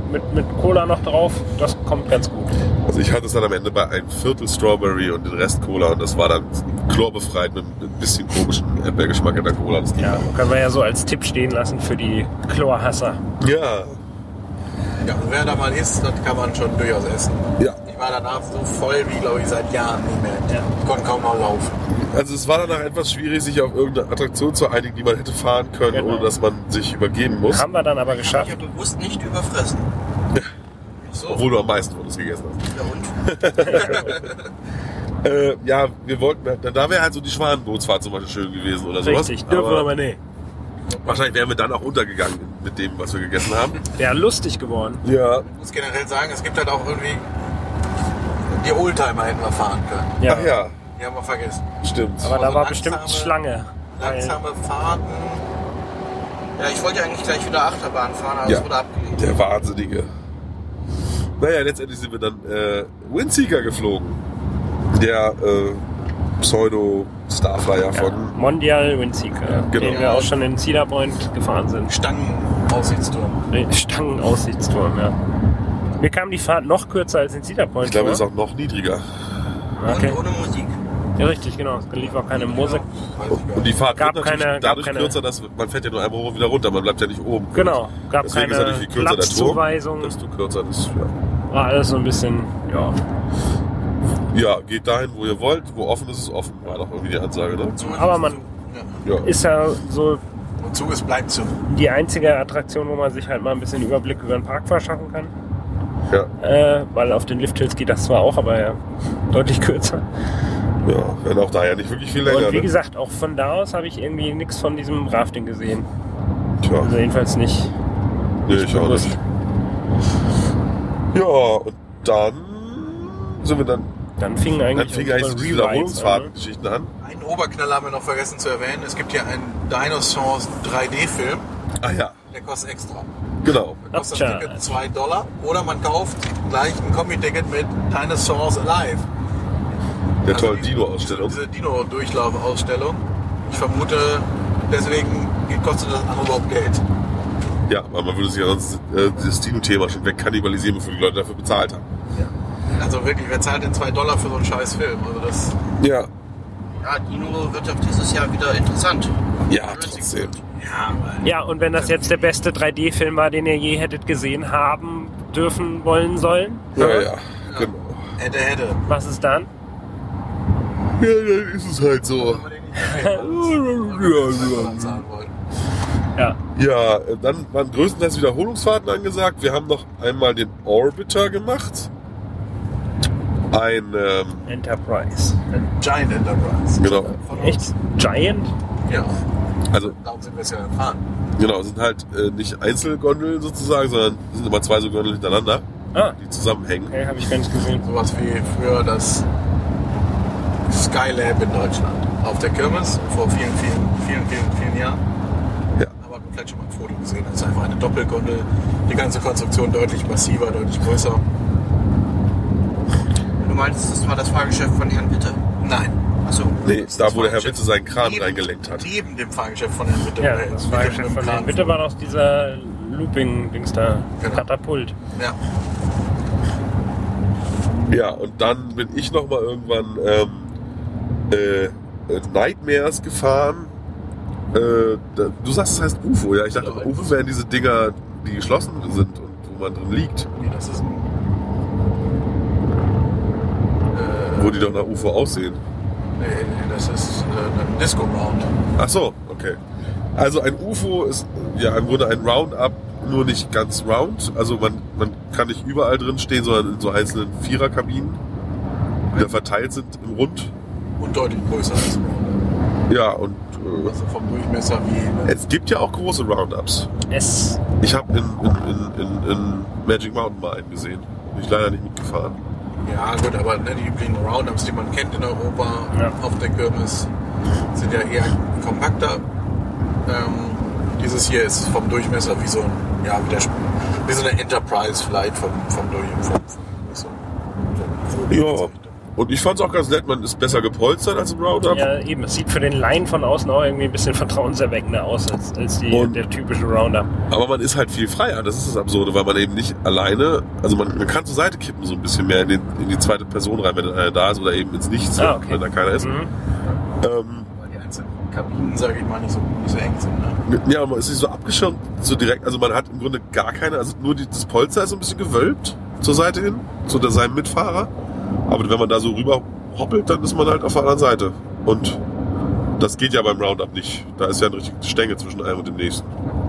mit, mit Cola noch drauf, das kommt ganz gut. Also ich hatte es dann am Ende bei einem Viertel Strawberry und den Rest Cola und das war dann chlorբefreit mit ein bisschen komischen Erdbeergeschmack in der Cola. Das ging Ja, auch. können wir ja so als Tipp stehen lassen für die Chlorhasser. Ja, Ja, und wer da mal isst, das kann man schon durchaus essen. ja. Ich war danach so voll wie, glaube ich, seit Jahren nicht mehr. Ich konnte kaum noch laufen. Also es war danach etwas schwierig, sich auf irgendeine Attraktion zu einigen, die man hätte fahren können, Genau. ohne dass man sich übergeben muss. Haben wir dann aber Ich geschafft. habe bewusst nicht überfressen. So. Obwohl du am meisten von uns gegessen hast. Ja, und? Äh, ja, wir wollten, dann da wäre halt so die Schwanenbootsfahrt zum Beispiel schön gewesen oder sowas. Richtig, dürfen wir aber nicht. Wahrscheinlich wären wir dann auch untergegangen mit dem, was wir gegessen haben. Wäre lustig geworden. Ja. Ich muss generell sagen, es gibt halt auch irgendwie die Oldtimer hätten wir fahren können. Ja. Ach ja, Die haben wir vergessen. stimmt. Aber Aber da so war langsame- bestimmt Schlange. Weil- Langsame Fahrten. Ja, ich wollte ja eigentlich gleich wieder Achterbahn fahren, aber Ja. es wurde abgelehnt. Der Wahnsinnige. Naja, letztendlich sind wir dann äh, Windseeker geflogen. Der äh, Pseudo-Starflyer Ja, von... Mondial Windseeker, genau. den wir auch schon in Cedar Point gefahren sind. Stangenaussichtsturm. Nee, Stangenaussichtsturm, ja. Mir kam die Fahrt noch kürzer als in Cedar Point Ich glaube, vor. es ist auch noch niedriger. Okay. Und ohne Musik. Ja, richtig, genau. Es lief auch keine Musik. Weiß ich gar Und die Fahrt Gab wird natürlich keine- gab dadurch keine- kürzer, dass man fährt ja nur einmal hoch und wieder runter. Man bleibt ja nicht oben. Genau, gab Deswegen keine ist natürlich viel kürzer der Turm, Platzzuweisung. desto kürzer das. Ja. War alles so ein bisschen, ja. ja, geht dahin, wo ihr wollt. Wo offen ist, ist offen. War doch irgendwie die Ansage, ne? nicht. Aber man- Ja. Ja. Ist ja so Und Zug ist, bleibt zu. die einzige Attraktion, wo man sich halt mal ein bisschen Überblick über den Park verschaffen kann. Ja. Äh, weil auf den Lifthills geht das zwar auch, aber ja, deutlich kürzer. Ja, wenn auch da ja nicht wirklich viel länger. Und wie Ne? gesagt, auch von da aus habe ich irgendwie nichts von diesem Rafting gesehen. Tja, Also jedenfalls nicht. nee, ich auch bewusst. nicht. Ja, und dann sind wir dann, Dann fingen dann eigentlich fingen eigentlich so unsere die Rewrites Wiederholungsfahrten-Geschichten an. Einen Oberknaller haben wir noch vergessen zu erwähnen. Es gibt hier einen Dinosaurs drei D-Film. Ah ja, Der kostet extra. genau. Da kostet Abtja. das Ticket zwei Dollar. Oder man kauft gleich ein Kombi-Ticket mit Dinosaurs Alive. Der Also tollen die- Dino-Ausstellung. Diese Dino-Durchlauf-Ausstellung. Ich vermute, deswegen kostet das andere überhaupt Geld. Ja, weil man würde sich ja sonst äh, das Dino-Thema schon wegkannibalisieren, bevor die Leute dafür bezahlt haben. Also wirklich, wer zahlt denn zwei Dollar für so einen scheiß Film? Also das, Ja, Ja, Dino wird auch dieses Jahr wieder interessant. ja, Jurassic trotzdem. World. ja, weil Ja, und wenn das jetzt der beste drei D-Film war, den ihr je hättet gesehen haben, dürfen, wollen, sollen, Ja, ja, genau. hätte, hätte. was ist dann? Ja, dann ist es halt so. Wenn wir den nicht mehr zahlen wollen. Ja, Ja, äh, dann waren größtenteils Wiederholungsfahrten angesagt. Wir haben noch einmal den Orbiter gemacht. Ein, ähm, Enterprise. Giant Enterprise. genau, Von uns. Echt? Giant? Ja. also Darum sind wir es ja gefahren. genau, sind halt äh, nicht Einzelgondeln sozusagen, sondern sind immer zwei so Gondeln hintereinander, Ah, die zusammenhängen. okay, habe ich gar nicht gesehen. Sowas wie früher das Skylab in Deutschland. Auf der Kirmes vor vielen, vielen, vielen, vielen, vielen Jahren. Ja. Aber man hat vielleicht schon mal ein Foto gesehen. Das ist einfach eine Doppelgondel. Die ganze Konstruktion deutlich massiver, deutlich größer. Du meinst, das war das Fahrgeschäft von Herrn Witte? Nein. Achso. Nee, Das da ist wo der Herr das Witze seinen Kran Neben- reingelenkt hat. Neben dem Fahrgeschäft von Herrn Witte. Ja, Oder das mit war dem Geschäft von Kran Herrn Bitte war doch dieser Looping-Dings da, Genau. Katapult. Ja. Ja, und dann bin ich noch mal irgendwann ähm, äh, Nightmares gefahren. Äh, da, du sagst, es heißt U F O, ja? Ich dachte, Ja, U F O wären diese Dinger, die geschlossen sind und wo man drin liegt. Nee, das ist ein. Wo die doch nach U F O aussehen. Nee, nee, das ist äh, ein Disco-Round. Ach so, okay. Also ein U F O ist ja im Grunde ein Roundup, nur nicht ganz round. Also man, man kann nicht überall drin stehen, sondern in so einzelnen Viererkabinen, die da verteilt sind im Rund. Und deutlich größer als Ja, und äh, also vom Durchmesser wie. es gibt ja auch große Roundups. Es. Ich habe in, in, in, in, in Magic Mountain mal einen gesehen. Bin ich leider nicht mitgefahren. Ja, gut, aber ne, die üblichen Roundups, die man kennt in Europa Ja. auf der Kirmes, sind ja eher kompakter. Ähm, dieses hier ist vom Durchmesser wie so ein, ja, wie, der, wie so eine Enterprise vielleicht vom, vom Durchmesser. Vom, so, so grob Ja. bezeichnet. Und ich fand es auch ganz nett, man ist besser gepolstert als im Roundup. Ja, eben. Es sieht für den Laien von außen auch irgendwie ein bisschen vertrauenserweckender aus als, als die, Und- der typische Roundup. Aber man ist halt viel freier, das ist das Absurde, weil man eben nicht alleine, also man, man kann zur Seite kippen so ein bisschen mehr in, den, in die zweite Person rein, wenn einer da ist oder eben ins Nichts, Ah, okay. wenn da keiner ist. Mhm. Ähm, Weil die einzelnen Kabinen, sage ich mal, nicht so, nicht so eng sind. Ne? ja, man ist nicht so abgeschirmt, so direkt, also man hat im Grunde gar keine, also nur die, das Polster ist so ein bisschen gewölbt zur Seite hin, zu der, seinem Mitfahrer. Aber wenn man da so rüber hoppelt, dann ist man halt auf der anderen Seite. Und das geht ja beim Roundup nicht. Da ist ja eine richtige Stänge zwischen einem und dem nächsten.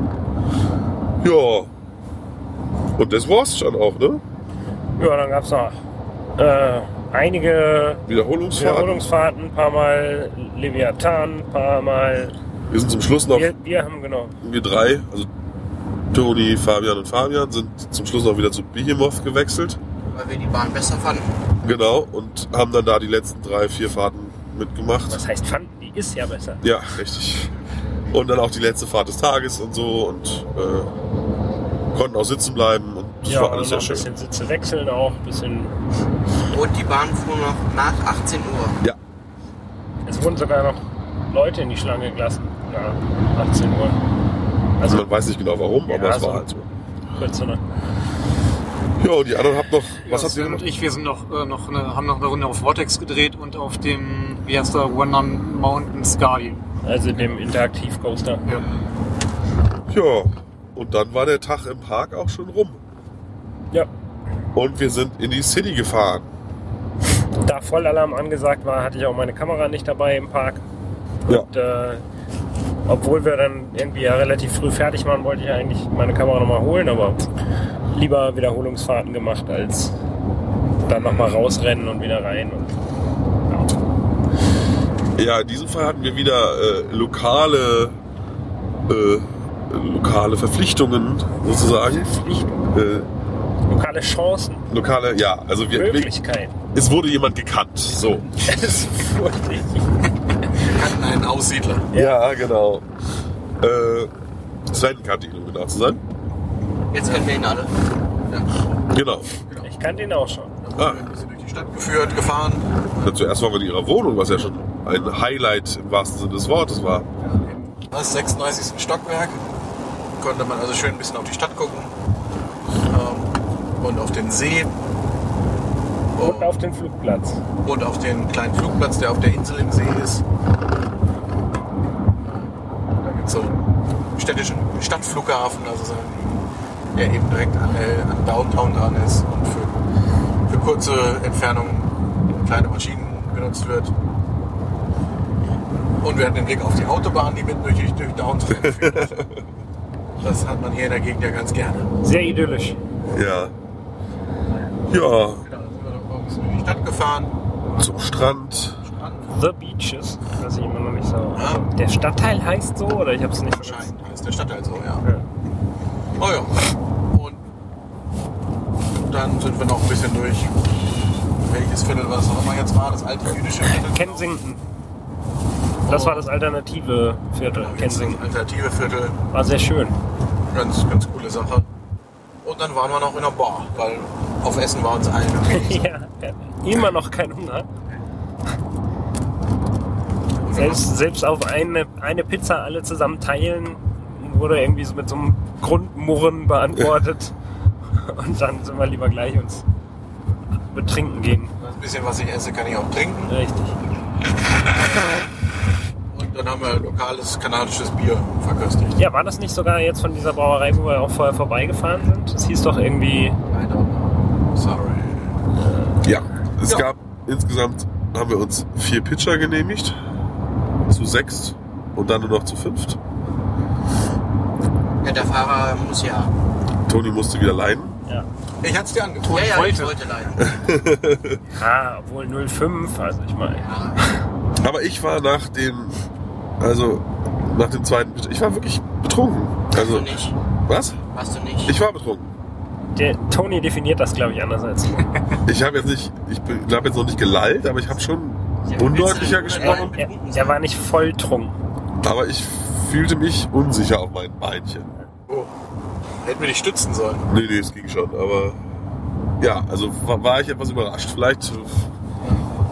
Ja. Und das war's schon auch, ne? Ja, dann gab es noch äh, einige Wiederholungsfahrten. Wiederholungsfahrten, ein paar Mal Leviathan, ein paar Mal. Wir sind zum Schluss noch, Wir, wir haben genau. wir drei, also Toni, Fabian und Fabian, sind zum Schluss noch wieder zu Behemoth gewechselt. Weil wir die Bahn besser fanden. Genau. Und haben dann da die letzten drei, vier Fahrten mitgemacht. Was heißt fanden? Die ist ja besser. Ja, richtig. Und dann auch die letzte Fahrt des Tages und so und äh, konnten auch sitzen bleiben und das Ja, war und alles noch sehr ein schön. bisschen Sitze wechseln auch, ein bisschen. Und die Bahn fuhr noch nach achtzehn Uhr. Ja, Es wurden sogar noch Leute in die Schlange gelassen. Ja, achtzehn Uhr. also man weiß nicht genau warum, aber Ja, es war so. halt so. Kurz oder? Ja, und die anderen habt noch, was ja, habt ihr Sven noch? und ich, wir sind noch, äh, noch eine, haben noch eine Runde auf Vortex gedreht und auf dem, wie heißt der, One Mountain Sky. Also dem Interaktiv-Coaster. Ja. Ja, und dann war der Tag im Park auch schon rum. Ja. Und wir sind in die City gefahren. Da Vollalarm angesagt war, hatte ich auch meine Kamera nicht dabei im Park. Ja. Und äh, obwohl wir dann irgendwie ja relativ früh fertig waren, wollte ich eigentlich meine Kamera nochmal holen, aber lieber Wiederholungsfahrten gemacht, als dann nochmal rausrennen und wieder rein. Und, ja. Ja, in diesem Fall hatten wir wieder äh, lokale, äh, lokale Verpflichtungen sozusagen. Verpflichtung. Äh, Lokale Chancen, lokale, ja, also wir, wir, Möglichkeiten. es wurde jemand gekannt. So. Es ist furchtbar. Wir kannten einen Aussiedler. Ja, genau. Äh, Sven kannte ihn, um genau zu sein. Jetzt kennen wir ihn alle. Genau. Ich kannte ihn auch schon. Ah, Wir sind durch die Stadt geführt, gefahren. dann zuerst waren wir in ihrer Wohnung, was ja schon ein Highlight im wahrsten Sinne des Wortes war. Das sechsunddreißigste Stockwerk. Konnte man also schön ein bisschen auf die Stadt gucken. Ähm, und auf den See. Und auf den Flugplatz. Und auf den kleinen Flugplatz, der auf der Insel im See ist. Da gibt es so einen städtischen Stadtflughafen, also so einen, der eben direkt an, äh, an Downtown dran ist und für, für kurze Entfernungen kleine Maschinen genutzt wird. Und wir hatten den Blick auf die Autobahn, die mitten durch, durch Downtown führt. Das hat man hier in der Gegend ja ganz gerne. Sehr idyllisch. Ja. Ja, Genau, dann sind wir noch ein bisschen durch die Stadt gefahren. zum Strand. Strand. The Beaches. Das ich immer noch nicht so. Ja. Der Stadtteil heißt so oder ich habe es nicht so. Wahrscheinlich ist der Stadtteil so, ja. Ja. Oh ja. Und dann sind wir noch ein bisschen durch. Welches Viertel, was auch immer jetzt war, das alte jüdische Viertel. Kensington. Das war das alternative Viertel. Kensington. Alternative Viertel. War sehr schön. Ganz, ganz coole Sache. Und dann waren wir noch in der Bar, weil auf Essen war uns allen wenig. Ja, ja, immer noch kein Hunger. Selbst, selbst auf eine, eine Pizza alle zusammen teilen, wurde irgendwie so mit so einem Grundmurren beantwortet. Und dann sind wir lieber gleich uns betrinken gehen. Das bisschen, was ich esse, kann ich auch trinken. Richtig. Und dann haben wir lokales kanadisches Bier verköstigt. Ja, war das nicht sogar jetzt von dieser Brauerei, wo wir auch vorher vorbeigefahren sind? Das hieß doch irgendwie... I don't know. Sorry. Ja, es Ja. gab insgesamt, haben wir uns vier Pitcher genehmigt. Zu sechs und dann nur noch zu fünft. Ja, der Fahrer muss ja. Toni musste wieder leiden. Ja. Ich hatte es dir angeboten. Ja, ja, wollte. ich wollte leiden. Ah, obwohl null fünf, also ich meine... Ja. Aber ich war nach dem, also nach dem zweiten Pitcher, ich war wirklich betrunken. Warst Also, du nicht? was? Warst du nicht? Ich war betrunken. Der Toni definiert das, glaube ich, anders als du. Ich habe jetzt nicht, ich habe jetzt noch nicht gelallt, aber ich habe schon undeutlicher gesprochen. Er, er war nicht volltrunken. Aber ich fühlte mich unsicher auf meinen Beinchen. Oh. Hätten wir dich stützen sollen. Nee, nee, es ging schon, aber ja, also war, war ich etwas überrascht. Vielleicht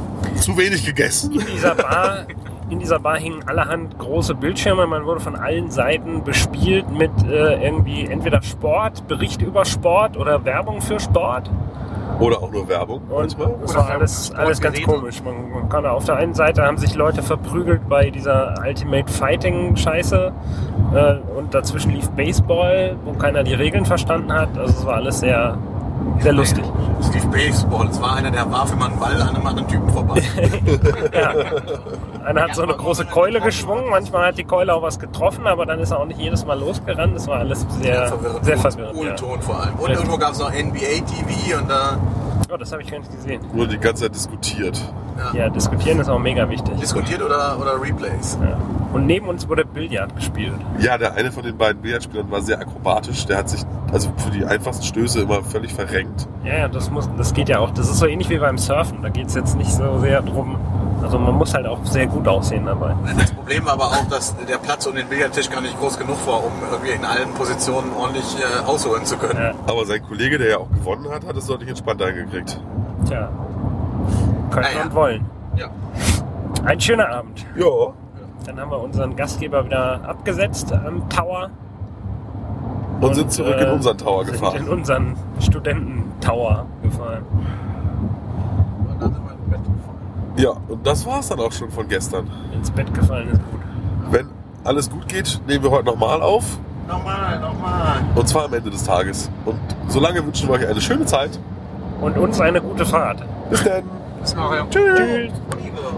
zu wenig gegessen. In dieser Bar, in dieser Bar hingen allerhand große Bildschirme. Man wurde von allen Seiten bespielt mit äh, irgendwie entweder Sport, Bericht über Sport oder Werbung für Sport. Oder auch nur Werbung Und manchmal. das Oder war alles, alles ganz Sportgeräte. komisch. Man, man kann auf der einen Seite haben sich Leute verprügelt bei dieser Ultimate Fighting Scheiße äh, und dazwischen lief Baseball, wo keiner die Regeln verstanden hat. Also es war alles sehr, sehr lustig. Es lief Baseball. Es war einer, der warf immer einen Ball an einem anderen Typen vorbei. Ja. Einer hat so eine große Keule geschwungen, manchmal hat die Keule auch was getroffen, aber dann ist er auch nicht jedes Mal losgerannt. Das war alles sehr, verwirrend. sehr verwirrend. Ohne Ja. Ton vor allem. Und Ja. irgendwo gab es noch N B A T V und da Oh, das habe ich gar nicht gesehen. Nur die ganze Zeit diskutiert. ja, Ja, diskutieren ist auch mega wichtig. diskutiert oder, oder Replays. Ja. Und neben uns wurde Billard gespielt. Ja, der eine von den beiden Billardspielern war sehr akrobatisch. Der hat sich also für die einfachsten Stöße immer völlig verrenkt. Ja, ja, das muss, das geht ja auch. Das ist so ähnlich wie beim Surfen. Da geht es jetzt nicht so sehr drum. Also man muss halt auch sehr gut aussehen dabei. Das Problem war aber auch, dass der Platz um den Billardtisch gar nicht groß genug war, um irgendwie in allen Positionen ordentlich äh, ausholen zu können. Ja, Aber sein Kollege, der ja auch gewonnen hat, hat es deutlich entspannter hingekriegt. tja. Können Ah, ja. und wollen. Ja. Ein schöner Abend. Ja. Dann haben wir unseren Gastgeber wieder abgesetzt am Tower. Und, sind zurück äh, in unseren Tower sind gefahren. in unseren Studententower gefahren. Und dann sind wir ins Bett gefallen. Ja, und das war's dann auch schon von gestern. Ins Bett gefallen ist gut. Wenn alles gut geht, nehmen wir heute nochmal auf. Nochmal, nochmal. Und zwar am Ende des Tages. Und solange wünschen wir euch eine schöne Zeit. Und uns eine gute Fahrt. Bis dann. Bis nachher. Tschüss. Tschüss. Liebe.